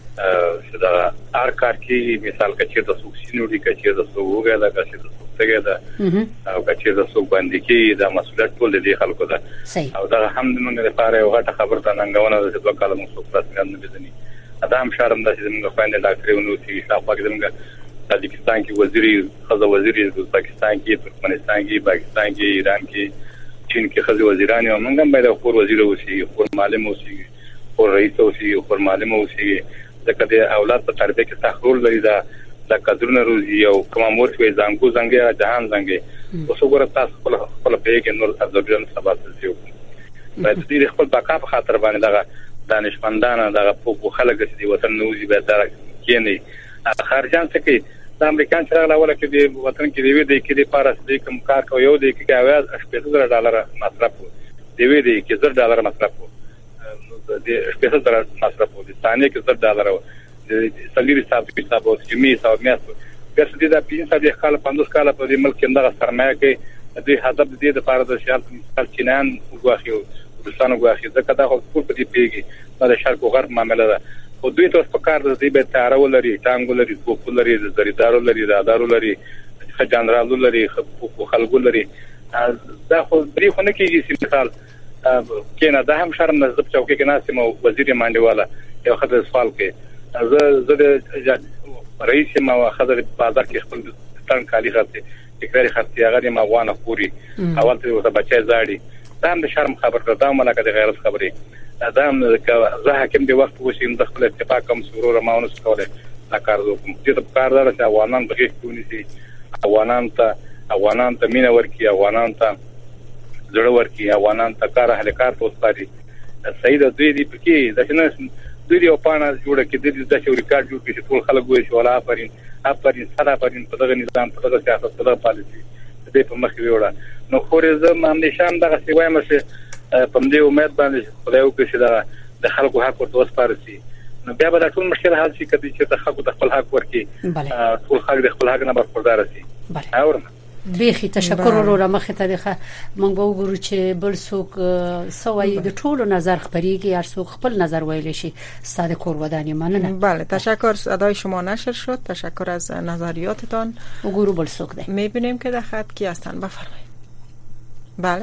دا هر کار کې مثال کچې د سوکسینو دي کچې د سوګه دا کچې د سوګه دا او کچې د سوګ باندې کې دا مسؤلیت ټول دي خلکو ده او دا هم د موږ لپاره یو غټه خبره ده ننګونه د دوه کال موږ پرسنګ نه بزني دا هم شرم ده چې موږ باندې ډاکټرونو چې شاپاک زموږ تاجکستان کې وزیر خزه وزیر د پاکستان کې ترکمنستان کې پاکستان کې ایران کې چین کې خزه وزیران او موږ هم باید خور وزیر اوسي، خور معلم اوسي، خور رئیس اوسي، خور معلم اوسي. ځکه د اولاد په تربیه کې تخرول لري دا د قدرونه روزي او کوم مور چې زنګو زنګي جهان زنګي اوس وګوره تاسو خپل خپل په کې نور ازورجن سبا تاسو باید دې خپل بقا په خاطر باندې دا دانشمندانه دا په خلک چې وطن نوځي به دا کېني خارجان څه کوي د امریکان چې راغله ولا کې د وطن کې دی وی دی کې د پارس د کوم کار کوي یو دی کې اواز شپږ ډالر مصرف دی وی دی کې زر ډالر مصرف د شپږ ډالر مصرف دي ثانیه کې زر ډالر د سلیری حساب په حساب او جمی حساب میاسو پس دې د پنځه کال پنځه کال په دې ملک کې دغه سرمایه کې د هدف دې د پاره د شال مثال چینان وګواخیو روسانو وګواخیو ځکه دا خو ټول په دې پیږي دا شرق او غرب معاملې ده او دوی ته په کار د دې به تعارو لري ټانګو لري کوپو لري د زریدارو لري د ادارو لري خجانرالو لري خلکو لري دا خو بری خو نه کېږي چې مثال کینه دا هم شرم نه زب چوکي کې ناسم وزیر مانډیواله یو خدای سوال کې زه زه رئیس ما خدای بازار کې خپل ستان کالی خرڅي تکراری خرڅي هغه ما وانه پوری اول ته بچای زاړي دا هم شرم خبره ده ملګری د غیرت خبري دا هم زه حکم دی وخت وشم د خپل اتفاق کوم سرور ما ونس کوله دا کار کوم چې د کار دار چې افغانان بغیر کونی سي افغانان ته افغانان ته مين ورکی افغانان ته زړه ورکی افغانان ته کار اهل کار توسپاري سید دوی دی پکې د شنه دوی یو پانا جوړه کې د دې د شو ریکارډ جوړ کړي ټول خلک وایي چې ولا افرین افرین سره افرین په دغه نظام په دغه سیاست په دغه پالیسي دې په مخ کې وړه نو خورې زه هم نشم دغه سی وایم چې په دې امید باندې خدای وکړي چې دا د خلکو حق ورته وسپارسي نو بیا به ټول مشکل حل شي کدي چې د خلکو د خپل حق ورکړي ټول خلک د خپل حق نه برخوردار شي اورم بیخي تشکر وروره مخه ته ده مونږ به وګورو چې بل څوک سوای د ټولو نظر خبريږي هر څوک خپل نظر ویل شي ساده کور ودانی مننه. بله تشکر، صدای شما نشر شد. تشکر از نظریاتتان. وګورو بل څوک ده میبینیم که در خط کی هستن. بفرمایید. بله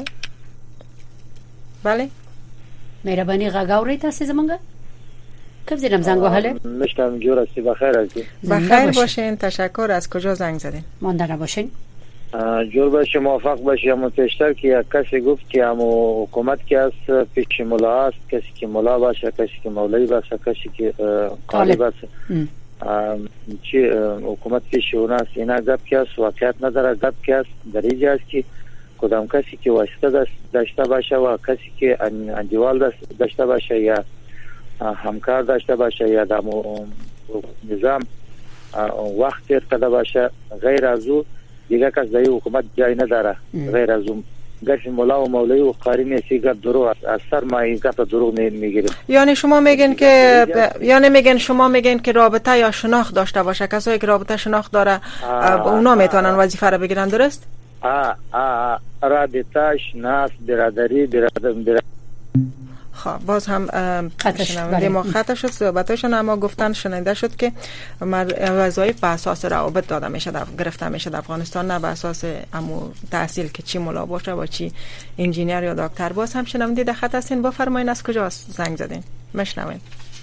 بله مهرباني غاګاوري تاسو زمونږه کب زیرم زنگ وهله مشتم جور هستی بخیر هستی بخیر باشین. تشکر. از کجا زنگ زدین؟ مانده نباشین. جور باشه، موفق باشه. اما پیشتر که یک کسی گفت که همو حکومت که است پیش ملا است، کسی که ملا باشه، کسی که مولوی باشه، کسی که قالی باشه چی حکومت پیش اون است. اینا گپ که است واقعیت نداره. گپ که است در اینجا است که کدام کسی که واسطه داشته باشه و کسی که انجوال داشته باشه یا همکار داشته باشه یا در نظام وقت تیر کرده باشه، غیر از او دیگه کس در حکومت جای نداره. غیر از اون گفت مولا و مولوی و قاری میسی گفت دروغ از سر ما این گفت دروغ میگیریم. یعنی شما میگن که ب... یعنی میگن شما میگن که رابطه یا شناخت داشته باشه، کسایی که رابطه شناخت داره اونا میتونن وظیفه رو بگیرن، درست؟ آه آه رابطه شناخت برادری برادر برادر خب باز هم شنونده ما خطا شد صحبتاشون، اما گفتن شنیده شد که وظایف به اساس روابط داده میشه، گرفته میشه در افغانستان، نه به اساس امو تحصیل که چی ملا باشه و چی انجینیر یا دکتر. باز هم شنونده در خط هستین. بفرمایید از کجا زنگ زدین؟ مشنوین.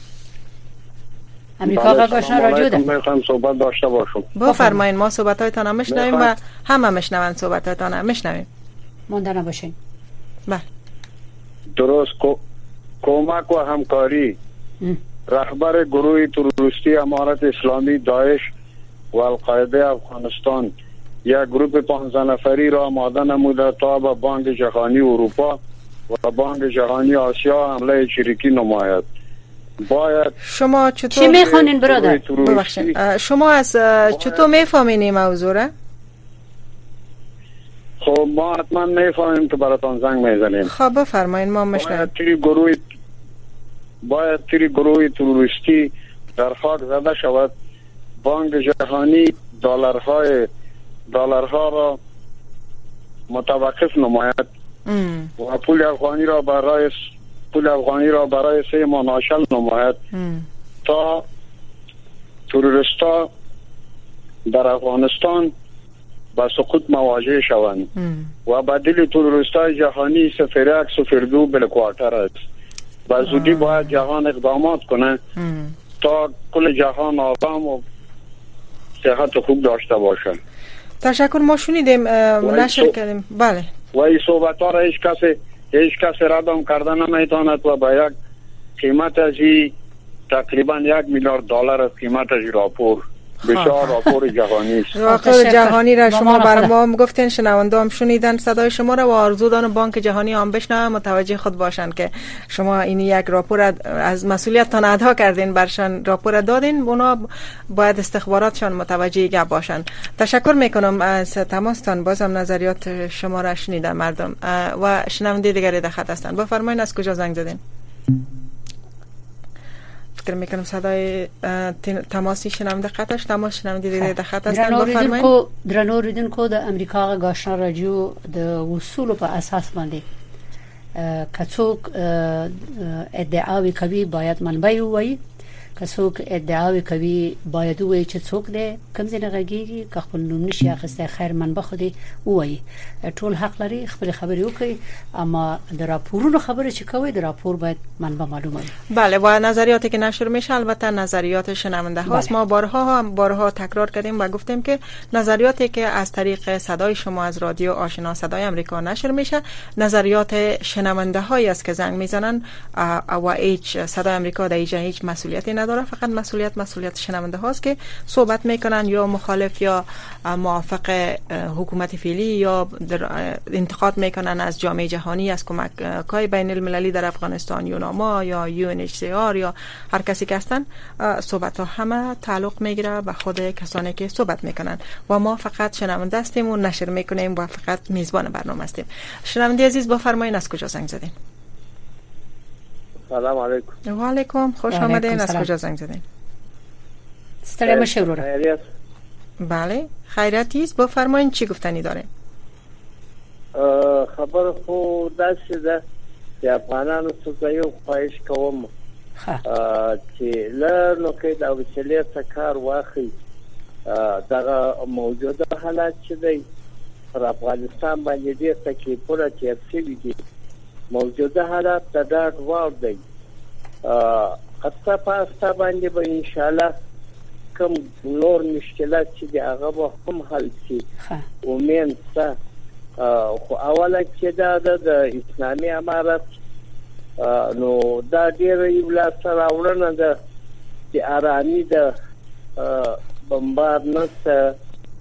امریکا کا گوشنا راجو ده. میخوام صحبت داشته باشم. بفرمایید. ما صحبتایتان هم میشنویم و همه میشنون صحبتایتان هم میشنویم. مونده نباشین. بله. درست کمک و همکاری رهبر گروه تروریستی امارت اسلامی داعش و القاعده افغانستان یک گروه پانزده نفری را آماده نموده تا به بانک جهانی اروپا و بانک جهانی آسیا حمله چریکی نماید. باید شما چطور چی میخوانین برادر؟ ببخشید شما از چطور میفهمین این موضوع را؟ خب ما حتما میفهمیم که براتون زنگ میزنیم. خب بفرمایید ما مشکل. باید تری گروه باید تری گروه تروریستی در خاک زده شود. بانک جهانی دلارهای دلارها را متوقف نماید و پول افغانی را برای پول افغانی را برای سه ماه ناشل نماید تا تروریستا در افغانستان با سقوط مواجه شوند و بدیل تروریستای جهانی صفر یک صفر دو بلکوارتر است. و زودی باید جهان اقدامات کنه تا کل جهان آرام و صحت خوب داشته باشه. تشکر. ما شنیدیم نشر کردیم. بله. و این صحبت ها را هیچ کسی هیچ کسی ردم کرده نمیتواند و با یک قیمت از تقریبا یک میلیارد دلار از قیمت از راپور بسیار راپور جهانی است. راپور جهانی را شما بر ما گفتین، شنونده هم شنیدن صدای شما را و آرزو دارم بانک جهانی هم بشنوه، متوجه خود باشن که شما این یک راپور از مسئولیتتان ادا کردین، برشان راپور دادین، اونا باید استخباراتشان متوجه گپ باشن. تشکر میکنم از تماستان. بازم نظریات شما را شنیدن مردم و شنونده دیگری در خط هستن. بفرمایید از کجا زنگ زدین؟ فکر میکنم صدای تماسی شنونده قطعش تماس شنونده دیگه در خط هستن. بفرمایید. درنو ریدونکو د امریکا غاښنا رادیو د اصول په اساس باندې کڅوک ادعاوی کوي باید منبع وي، کڅوک ادعاوی کوي باید وي چې څوک دی کوم ځای غږیږي که خپل نوم نشي اخیسته خیر منبع خو دی وي. ټول حق لري خپل خبرې وکړي، اما د راپورونو خبره چې کوي د راپور باید منبع معلومه وي. بله و نظریاتی که نشر میشه البته نظریات شنونده هاست. بله. ما بارها هم بارها تکرار کردیم و گفتیم که نظریاتی که از طریق صدای شما از رادیو آشنا صدای آمریکا نشر میشه نظریات شنونده هایی است که زنگ میزنن و هیچ صدای آمریکا در اینجا هیچ مسئولیتی نداره. فقط مسئولیت مسئولیت شنونده هاست که صحبت میکنن یا مخالف یا موافق حکومت فعلی یا انتقاد میکنن از جامعه جهانی، از کمک‌های بین المللی در افغانستان، یوناما یا یو ان اچ سی آر یا هر کسی که هستن. صحبت ها همه تعلق میگیره به خود کسانی که صحبت میکنن و ما فقط شنونده هستیم و نشر میکنیم و فقط میزبان برنامه هستیم. شنونده عزیز بفرمایید از کجا زنگ زدین؟ سلام علیکم. و علیکم، خوش آمدین. از کجا زنگ زدین؟ ستړی مشه وروره. بله خیریتی است، بفرمایید چی گفتنی داره؟ خبر خو داسې ده چې افغانانو څخه یو خواهش کوم چې له نو کې د وسیلې څخه کار واخلي. دغه موجوده حالات چې دی پر افغانستان باندې ډېر تکلیفونه تېر شوي دي. موجوده حالات د ډاډ وړ دی. حتی په استا باندې به انشاءالله کوم نور مشکلات چې دی هغه به هم حل شي. امید شته. خو اوله چې دا د اسلامي امارت نو دا ډېر یو لاس راوړنه ده چې آرامي ده بمبار نه.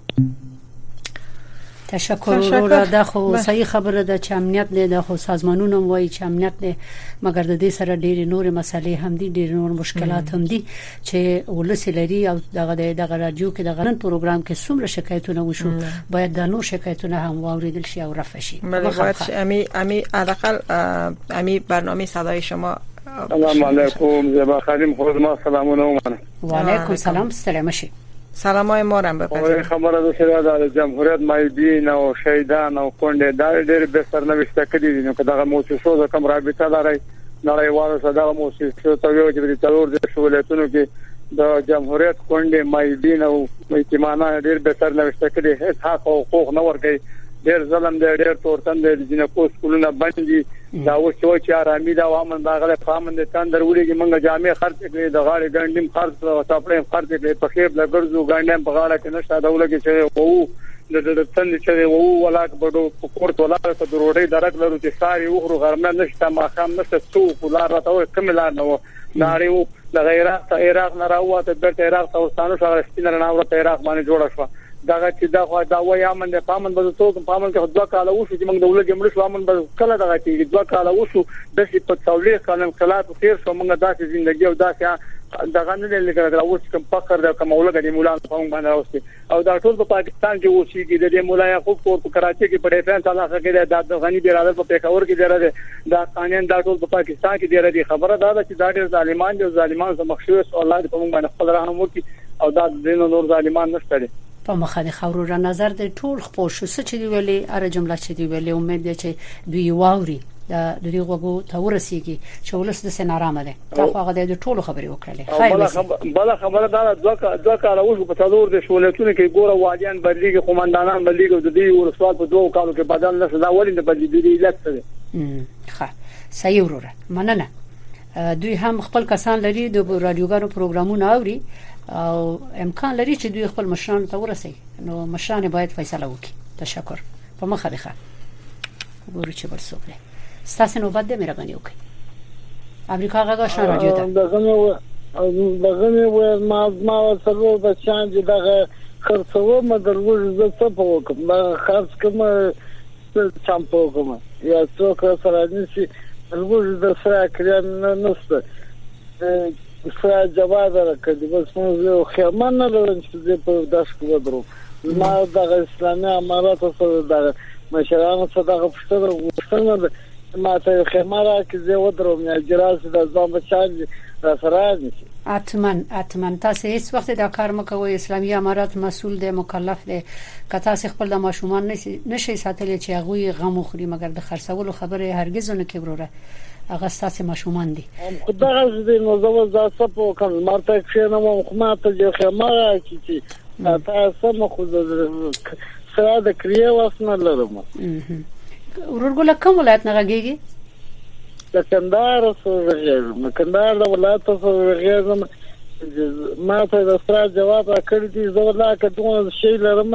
تشکر وروره. دا خو صحیح خبره ده چې امنیت نه ده، خو سازمانونه وایي چې امنیت نه، مګر د دې سره ډېر نور مسلې هم دي، ډېر نور مشکلات هم دي چې ولس لري. او دغه دغه رادیو کې دغه نن پروګرام کې څومره شکایتونه وشو باید د نور شکایتونه هم واوریدل شي او رفع شي. بله باید امی امی حداقل امی برنامه صدای شما. سلام علیکم زیبا خانم، خود ما سلامونه ومنه. و علیکم سلام، ستړی مشه. سلامای ما هم بپذیرید. خبره ده چې د جمهوریت مایبین او شهیدان او کونډې دا ډېر به سرنوشته کړي دي. نو که دغه موسسو کوم رابطه لري نړیوالو سره دغه موسسو ته یو چې د تلور د شولتونو کې د جمهوریت کونډې مایبین او یتیمانان ډېر به سرنوشته کړي، هیڅ حق او حقوق نه ورکوي. ډېر ظلم دی، ډېر تورتم دی. د جنکو سکولونه بند دي. دا اوس چې آرامي دا وامن داغله پامن د تندر وړيږي. موږ جامع خرڅ کړې، د غاړې ګنډیم خرڅ او تپړې خرڅ کړې، په خېب لګرځو ګنډیم په غاړه کې نشته. دا ولګي چې وو د تند چې وو ولاک بډو کوړت ولاک ته روړې درک لرو چې ساري وګړو غرمه نشته ماخام نشته څو ولار راته کملار نو ناړیو د غیرت عراق نه راوته د عراق او ستانو سره سپینه راوته عراق باندې جوړه شو دا چې دا خو دا وای امن د پامن به څوک پامن کې دوه کاله وشو چې موږ د ولګ مړ شو امن به کله دا چې دوه کاله وشو د څه په څولې کلم کلات خیر شو موږ داسې ژوندۍ او داسې دا غنډه لګره دا اوس کوم فقر دا کوم ولګ د مولا په باندې راوستي او دا ټول په پاکستان کې اوسې کې د مولا یعقوب کور په کراچي کې په ډیفنس علاقه کې د غنی بیراده په پیښور کې دی دا قانون دا ټول په پاکستان کې دی خبره دا چې دا ډېر ظالمان دي ظالمان سم مخشوش او الله دې په موږ باندې خپل رحم وکړي او دا دین نور ظالمان نشته دي په مخه د خبرو را نظر د ټول خپل شو څه چې دی ویلي اره جمله چې دی ویلي امید ده چې دوی واوري د دې غوغو ته ورسیږي چې ولس د سنارامه ده دا خو هغه د ټولو خبرې وکړلې خیر بل خبره دا دوه دوه کاله وشو په څلور د شولتونو کې ګوره واجیان بدلیږي قومندانان بدلیږي د دې ورسوال په دوه کالو کې بدل نه دا ولې د بدلیږي لکه ښه صحیح وروره مننه دوی هم خپل کسان لري د رادیوګانو پروګرامونه اوري او امکان لري چې دوی خپل مشران ته ورسي نو مشران باید فیصله وکړي تشکر په مخه ده ګورو چې بل څه ستاسو نو بده مهرباني وکړئ امریکا غږ آشنا رادیو ته دغه نو دغه نو ما ما سره د چانج دغه خرڅو مدرغه ز څه په وکم ما خاص کوم څم په وکم یا څوک سره نشي دغه د سره کړم نسته سره جواب راکړي بس موږ خو خیمن نه لرم چې په داس کو درو ما د اسلامي امارات سره د مشرانو سره دغه پښتنه ما ته خیمه کې زه ودروم یا جراس د ځان بچاج را سره نشي اتمن اتمن تاسو هیڅ وخت دا کار مکوئ اسلامي امارات مسؤل دی مکلف دی که تاسو خپل د ماشومان نشي ساتلی چې هغه غم خوري مګر د خرڅولو خبره هرگز نه کې وروره هغه تاسو ماشومان دي خدای دې نو زو زاسه په کوم مرته کې نو خو ما ته خیمه کې چې تاسو مخ سره د کریه واسنه لرم ورګل کوم ولایت نه راګيږي د کندهار سره کندهار د ولایت سره غیرم ما ته د سره جواب راکړی دی زه لا کډون شی لرم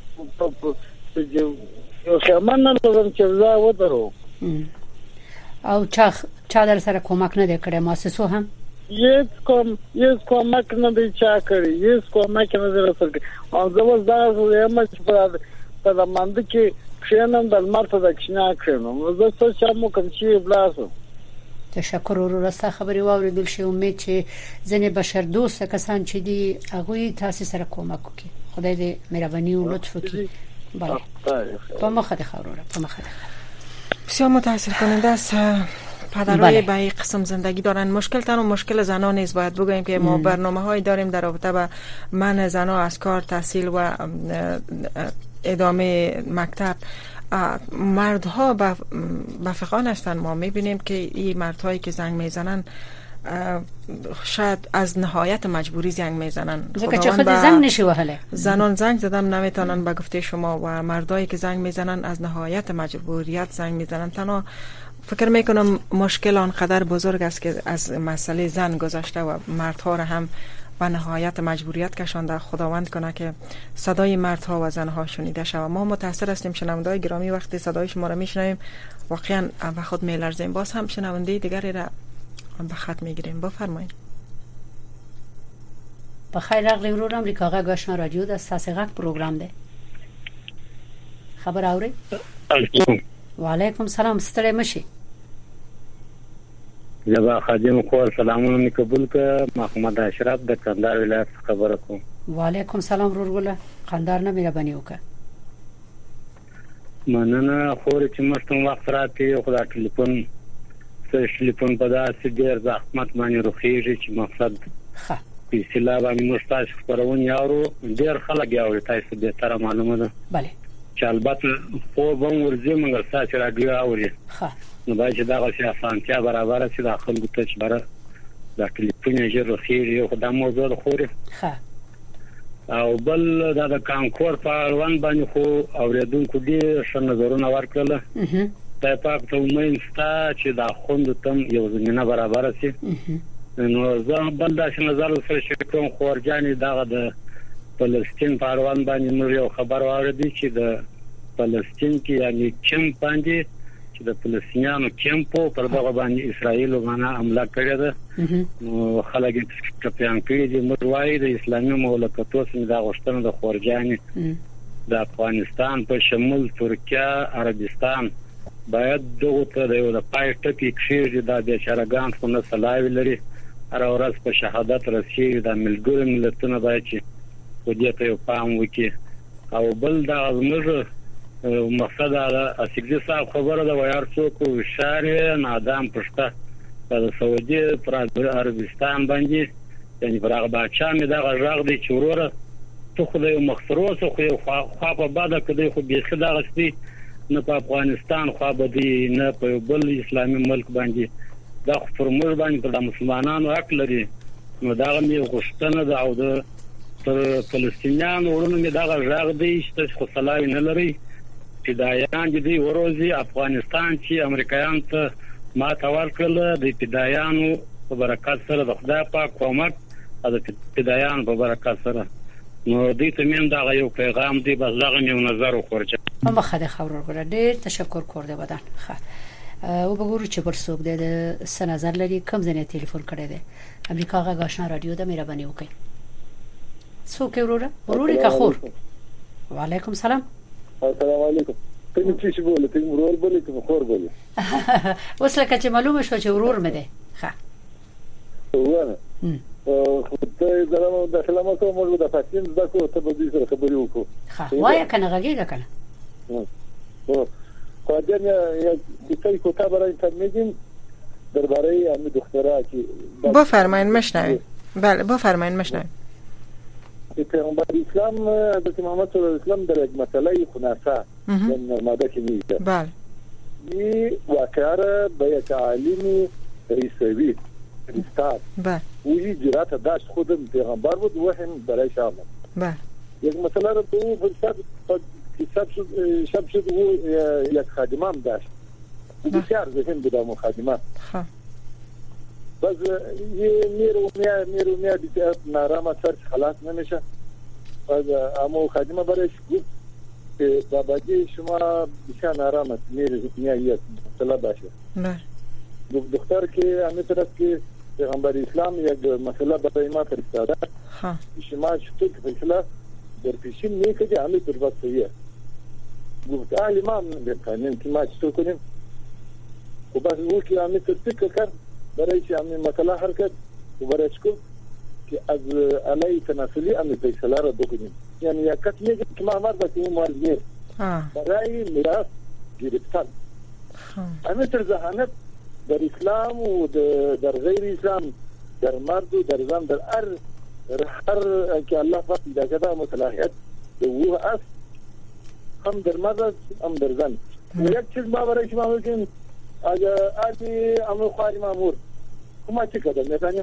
یو خمن نه لرم چې زه ودرو او چا چا در سره کومک نه کړی مؤسسو هم یس کوم یس کومک نه دی چا کړی یس کومک نه دی سره او زه دا یم چې په د مند کې خینم د مرته د کښنا کړم زه څه چمو کوم چې بلاسو تشکر ورو راسته خبري واوریدل شي امید چې ځنې بشر دوست کسان چې دي هغه تاسو سره کومک کوي خدای دې مهرباني او لطف وکړي بله په مخه خبره په مخه بسیار متاسف کننده است پدرای به این قسم زندگی دارن مشکل تنها مشکل زنان نیست باید بگوییم که ما برنامه هایی داریم در رابطه با من زنان از کار تحصیل و ادامه مکتب مردها به فقان هستند ما میبینیم که این مردهایی که زنگ میزنن شاید از نهایت مجبوری زنگ میزنن زکه چه خود زنگ نشي وهله زنان زنگ زدم نمیتونن به گفته شما و مردایی که زنگ میزنن از نهایت مجبوریت زنگ میزنن تنها فکر میکنم مشکل آنقدر بزرگ است که از مسئله زن گذشته و مردها را هم به نهایت مجبوریت کشانده خداوند کنه که صدای مردها و زنها شنیده شود ما متأثر هستیم شنونده‌های گرامی وقتی صدای شما را میشنویم واقعا به خود میلرزیم باز هم شنونده دیگری را به خط میگیریم بفرمایید بخیر راغلی ورور امریکا غږ آشنا رادیو د ساسې غږ پروګرام دی خبر اوري وعلیکم سلام ستړی مشي زبا خادم خو سلامونه قبول ک محمد اشرف د کندهار ولایت خبره کوم وعلیکم سلام ورور قندهار نه مهرباني وکړه مننه خو چې مستم وخت راته خو دا ټلیفون ټلیفون په داسې ډېر زحمت باندې روخیږي چې مقصد ښه په سلا باندې مستاش خبرونه یارو ډېر خلک یاوي تاسو به تر معلومه ده bale چې البته خو به ورځي موږ تاسو راډیو اوري ښه نو باید دا غوښه اسانتیا برابر شي د خلکو ته چې بره دا ټلیفون یې روخیږي خو دا موضوع خوري ښه او بل دا د کانکور په اړوند باندې خو اوریدونکو دې څه نظرونه ورکړل ته پاک ته ومن ستا چې دا خوند تم یو زمينه برابر شي نو زه بل دا نظر سره شکوم خورجاني دا د فلسطین په اړوند باندې موږ یو خبر واورېدی چې د فلسطین کې یعنی کیمپ باندې چې د فلسطینیانو کیمپ پر دغه باندې اسرائیل باندې حمله کړې ده نو خلک یې ټپيان کړي دي. موږ وایي د اسلامي مملکتونو څخه د غوښتنې د خورجاني د افغانستان په شمول ترکیه عربستان باید دغه ته د یو د پای ټکی کښې د بیچارهګان خو نه سلاوي لري هر ورځ په شهادت رسېږي. د ملګرو ملتونو باید چې په دې ته یو پام وکړي. او بل دا زموږ مقصد دا اسګزي صاحب خبره دا وایار څوک شارې نادام پښته د سعودي پر عربستان باندې یعنی برغه بچا مې دا غږ دی چې وروره ته خو د مخسروس خو خو په باده کې خو به خدا غستی نه په افغانستان خو به دی نه په بل اسلامي ملک باندې دا خو پر موږ باندې د مسلمانانو حق لري. نو دا مې غوښتنه ده او د فلسطینیانو ورونو مې دا غږ دی چې خو سلاوي نه لري فدایان دي وروزي افغانستان چې امریکایان ته ما تاور کړل د فدایانو په برکت سره د خدای پاک کومک د فدایان په برکت سره. نو دې ته مې دا یو پیغام دی بس دا یو نظر ورکړم. ما خدای خبر ورکړه ډېر تشکر کرده بدن. خا او بګورو چې پر څوک د سن نظر لري کم ځنه ټلیفون کړی دی امریکا غا غاښنا رادیو د مهرباني وکړي. څوک وروره وروره کا خور. وعلیکم سلام. السلام علیکم. ته چې بوله ته ورور بوله ته خور بوله. اوس لکه چې معلومه شو چې ورور مې دی. ښه. وانه. خو ته زلمه د سلامه کوم موږ د پاتین د کو ته به دې سره خبرې وکړو. ښه. وای کنه غږیږه کنه. او خو دا یا کیسه کوته برای ترمیدیم درباره همین دختره که بفرمایید مشنویم. بله بفرمایید مشنویم. پیغمبر اسلام حضرت محمد صلی الله علیه و سلم در یک مسئله خلاصه من نرماده که میگه بله این واقعه را به یک عالم عیسوی کریستان بله اوی جرات داشت خودم پیغمبر بود و هم برایش آمد بله یک مسئله را به او فرصت شب شد شب شد او یک خادمام داشت بسیار ذهن بود اون خادمام خواه بس یه میر و میر میر و میر دیگه نارام سرش خلاص نمیشه. بس اما خادمه برایش گفت که باباجی شما بسیار نارام است میر میایید مثلا باشه. نه. گفت دختر که همین طرف که پیغمبر اسلام یک مسئله برای ما فرستاده. ها. شما چطور که فیصله در پیشین میکنی همین دربات سیه. گفت آلی ما بکنیم که ما چطور کنیم. و بس او که همین تصدیق کرد برای چی همین مسئله حرکت و برای چکو که از علی تناسلی همین فیصله را بکنیم. یعنی یک کس میگه که ما مرد که اون مرد نیست برای میراث گرفتن. همین تر ذهانت در اسلام و در غیر اسلام در مرد و در زن در هر هر که الله پاک پیدا کرده مصلاحیت او است هم در مرد هم در زن. یک چیز ما برای شما میگیم اگر آدی امر خواهی مامور کما چی کدام میتونیم؟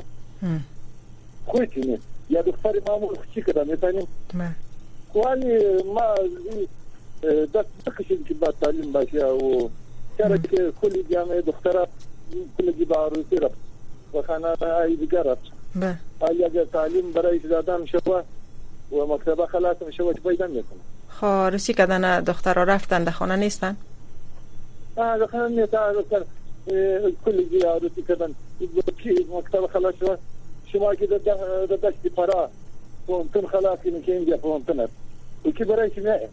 خوی چی یا دختری مامور چی کدام میتونیم؟ خواهی ما دست بکشیم که با تعلیم باشه و چرا که کلی جامعه دختره کلی با عروسی رفت و خانه ای دیگر رفت ولی اگر تعلیم برای دادن شوه و مکتبه خلاص شوه چی پیدا میکنه. خب عروسی کدن دخترها رفتن در خانه نیستن؟ آه دخلنا نتاع ذكر كل جهة عروسي كذا كي مكتبة خلاص شو شو كده ده ده دشتي فرا وانتن خلاص يمكن جا وانتن وكي براي شماء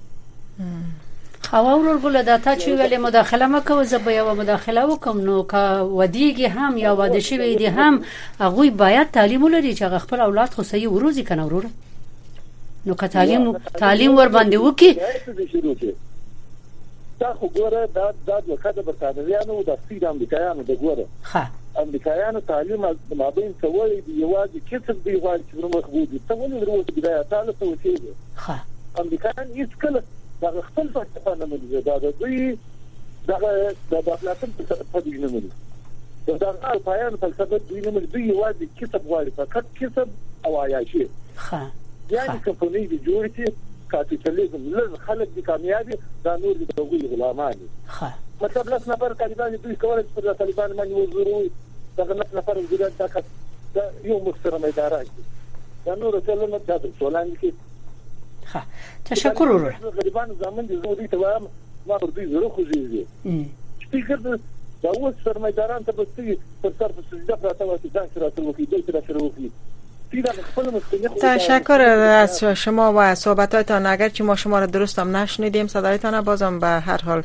خواورل ګل دا تا چې ویلې مداخله مکو زه به یو مداخله وکم نو کا ودیږي هم یا واده شوی دي هم هغه باید تعلیم ولري چې خپل اولاد خو صحیح وروزي کنه ورور نو که تعلیم تعلیم ور باندې وکي دا خو ګوره دا د وکړه برتانویانو د سید امریکایانو د ګوره ها امریکایانو تعلیم از مابین څولې دی یوازې کسب دی غواړي چې موږ خو دي څولې وروسته بدايه تعالی څه وشي ها امریکایان هیڅ کله دا خپل فلسفه نه ملي دا د دوی دا د دولتن په دې نه ملي دا د پایان فلسفه دوی نه ملي دوی یوازې کسب غواړي فقط کسب او عیاشي ها یعنی کمپنۍ دی جوړتي کاپیټالیزم لږ خلک دي کامیابی دا نور دي دوی غلامان ها مطلب لاس نفر طالبان دوی کولای شي په طالبان باندې وزورو دا لاس نفر وزیر دا یو محترم اداره دي دا نور څه نه تاسو سولان کې ها تشکر ورور غریبان زمون دي زموږ ته وایم ما ورته زړه خوږي فکر دا اوس سرمایداران ته بستي پر سر په سجده پراته وي چې ځان سره وکړي دوی سره وکړي. تشکر از شما و صحبتاتان. اگرچه ما شما را درست هم نشنیدیم صدایتان، بازم به هر حال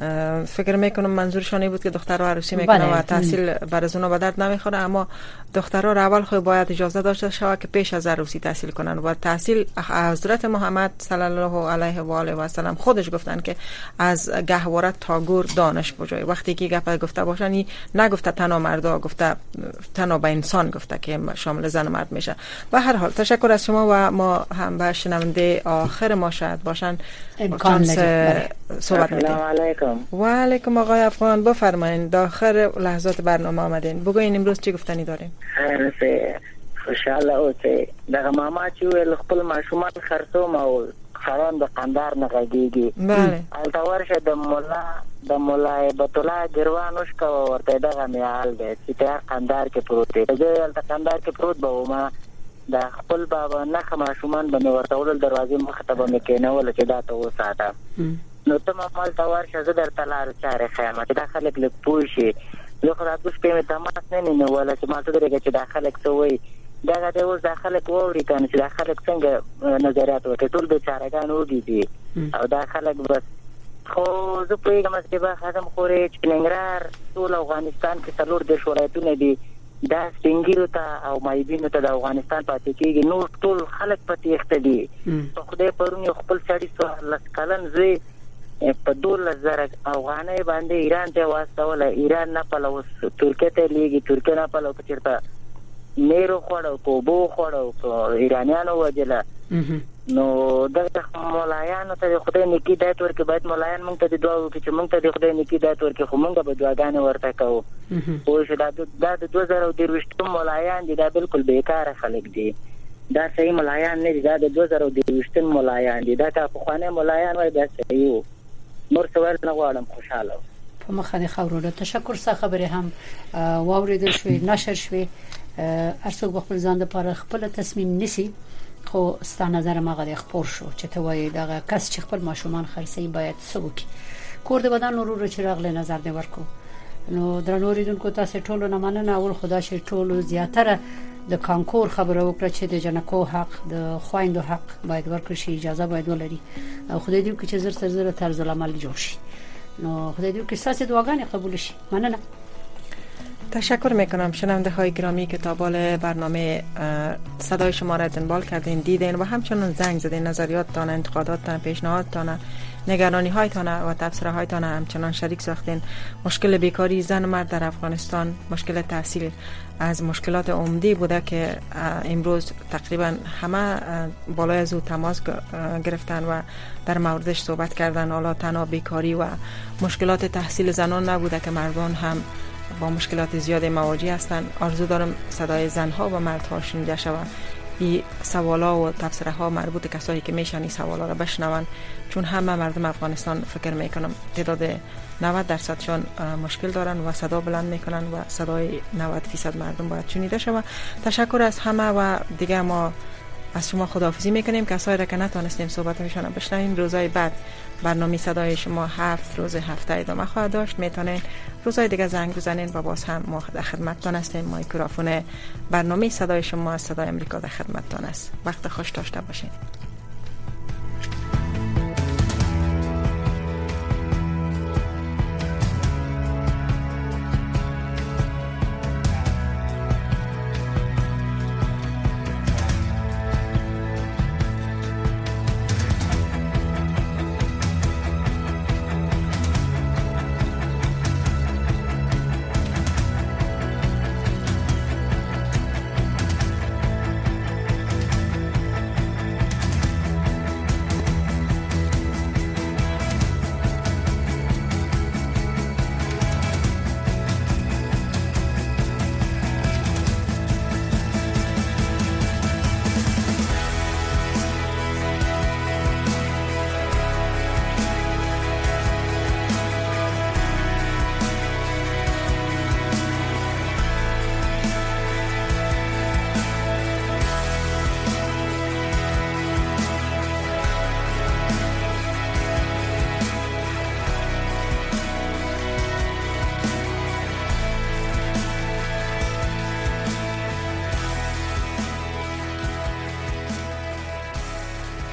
فکر میکنم منظورشان بود که دخترها عروسی میکنه و تحصیل بر از اونا به درد نمیخوره، اما دخترها را اول خود باید اجازه داشته شود که پیش از عروسی تحصیل کنن و تحصیل حضرت محمد صلی الله علیه و آله و سلم خودش گفتن که از گهواره تا گور دانش بجای. وقتی که گپ گفته باشن نگفته تنها مردا، گفته تنها به انسان گفته که شامل زن و مرد میشه. به هر حال تشکر از شما و ما هم به شنونده آخر ما شاید باشن امکان صحبت می‌کنیم. سلام علیکم. و علیکم آقای افغان، بفرمایید. داخل لحظات برنامه آمدین. بگوین امروز چی گفتنی داریم؟ خیر خوشاله اوسه. دغه ماما چې ویل خپل ماشومان خرڅوم او خران د قندار نه غږیږي. بله. البته ورشه د مولا د مولا عبادت الله ګروان وشکا ورته دغه میال دی چې ته قندار کې پروت دی. زه البته قندار کې پروت به ما د خپل بابا نه ماشومان به ورته ول دروازې مخ ته به مکینول چې دا ته وساته. نو ته ما مال تا ورشه زه درته لار چاره خیمه چې دا خلک لږ پوه شي. یو خدای دوی په تماس نه نه ولا چې ما ته درګه چې دا خلک څه وایي. دا د اوس د خلک ووري کنه چې د خلک څنګه نظریات وکړي. ټول به چارهګان وږي دي او دا خلک بس خو زه پوهېږم چې به خدم خوري چې ننګرهار ټول افغانستان کې څلور دېرش ولایتونه دي. دا سپینګیرو ته او مایبینو ته د افغانستان پاتې کېږي. نور ټول خلک په تېښته دي. په خدای پرون یو خپل سړي څوارلس کلن زوی په دولس زره افغانۍ باندې ایران ته واستوله. ایران نه پله اوس ترکیې ته لېږي. ترکیې نه پله که چېرته میرو خوړو که اوبه وخوړو که ایرانیانو وجله. نو دغه مولایانو ته د خدای نیکي دایت ورکړي. باید مولایان موږ ته د دعا وکړي چې موږ ته د خدای نیکي دایت ورکړي، خو موږ به دعاګانې ورته کوو. پوه شو. دا د دوه زره درویشتم مولایان دي. دا بالکل بیکاره خلک دي. دا صحیح مولایان نه دي. دا د دوه زره درویشتم مولایان دي. دا که پخواني مولایان وای دا صحیح وو. نور څه ویل نه غواړم. خوشحاله په مخه دې خبرونه. تشکر ستا خبرې هم واورېدل شوې، نشر شوې. هر څوک خپل ځان لپاره خپل تصمیم نیسي، خو ستا نظر ماغه خپور شو چې ته وایې دغه کس چې خپل ماشومان خرڅي باید څه وکړي. کور د بدن ورور چې راغله نظر دې ورکو. نو درنو اوریدونکو تاسو ټولو نه مننه. اول خدا شي ټولو زیاتره د کانکور خبره وکړه چې د جنکو حق د خويندو حق باید ورکړي شي، اجازه باید ولري. او خدای دې چې زر تر زر طرز العمل جوړ شي. نو خدای دې چې ساسي دعاګانې قبول شي. مننه. تشکر میکنم شنونده های گرامی که تا بال برنامه صدای شما را دنبال کردین، دیدین و همچنان زنگ زدین. نظریاتتان، انتقاداتتان، پیشنهادتان، نگرانی هایتان و تبصره هایتان همچنان شریک ساختین. مشکل بیکاری زن و مرد در افغانستان، مشکل تحصیل از مشکلات عمده بوده که امروز تقریبا همه بالای از او تماس گرفتن و در موردش صحبت کردن. حالا تنها بیکاری و مشکلات تحصیل زنان نبوده که مردان هم با مشکلات زیاد مواجه هستند. آرزو دارم صدای زنها و مردها شنیده شود. این سوالا و تبصره ها مربوط کسایی که میشن این سوالا را بشنون، چون همه مردم افغانستان فکر میکنم تعداد نود درصدشان مشکل دارن و صدا بلند میکنن و صدای نود درصد مردم باید شنیده شود. تشکر از همه و دیگه ما از شما خداحافظی میکنیم. کسایی را که نتونستیم صحبتشون بشنویم، روزهای بعد برنامه صدای شما هفت روز هفته ادامه خواهد داشت. میتونین روزهای دیگه زنگ بزنین و باز هم ما در خدمتتان هستیم. مایکروفون برنامه صدای شما از صدای امریکا در خدمتتان است. وقت خوش داشته باشین.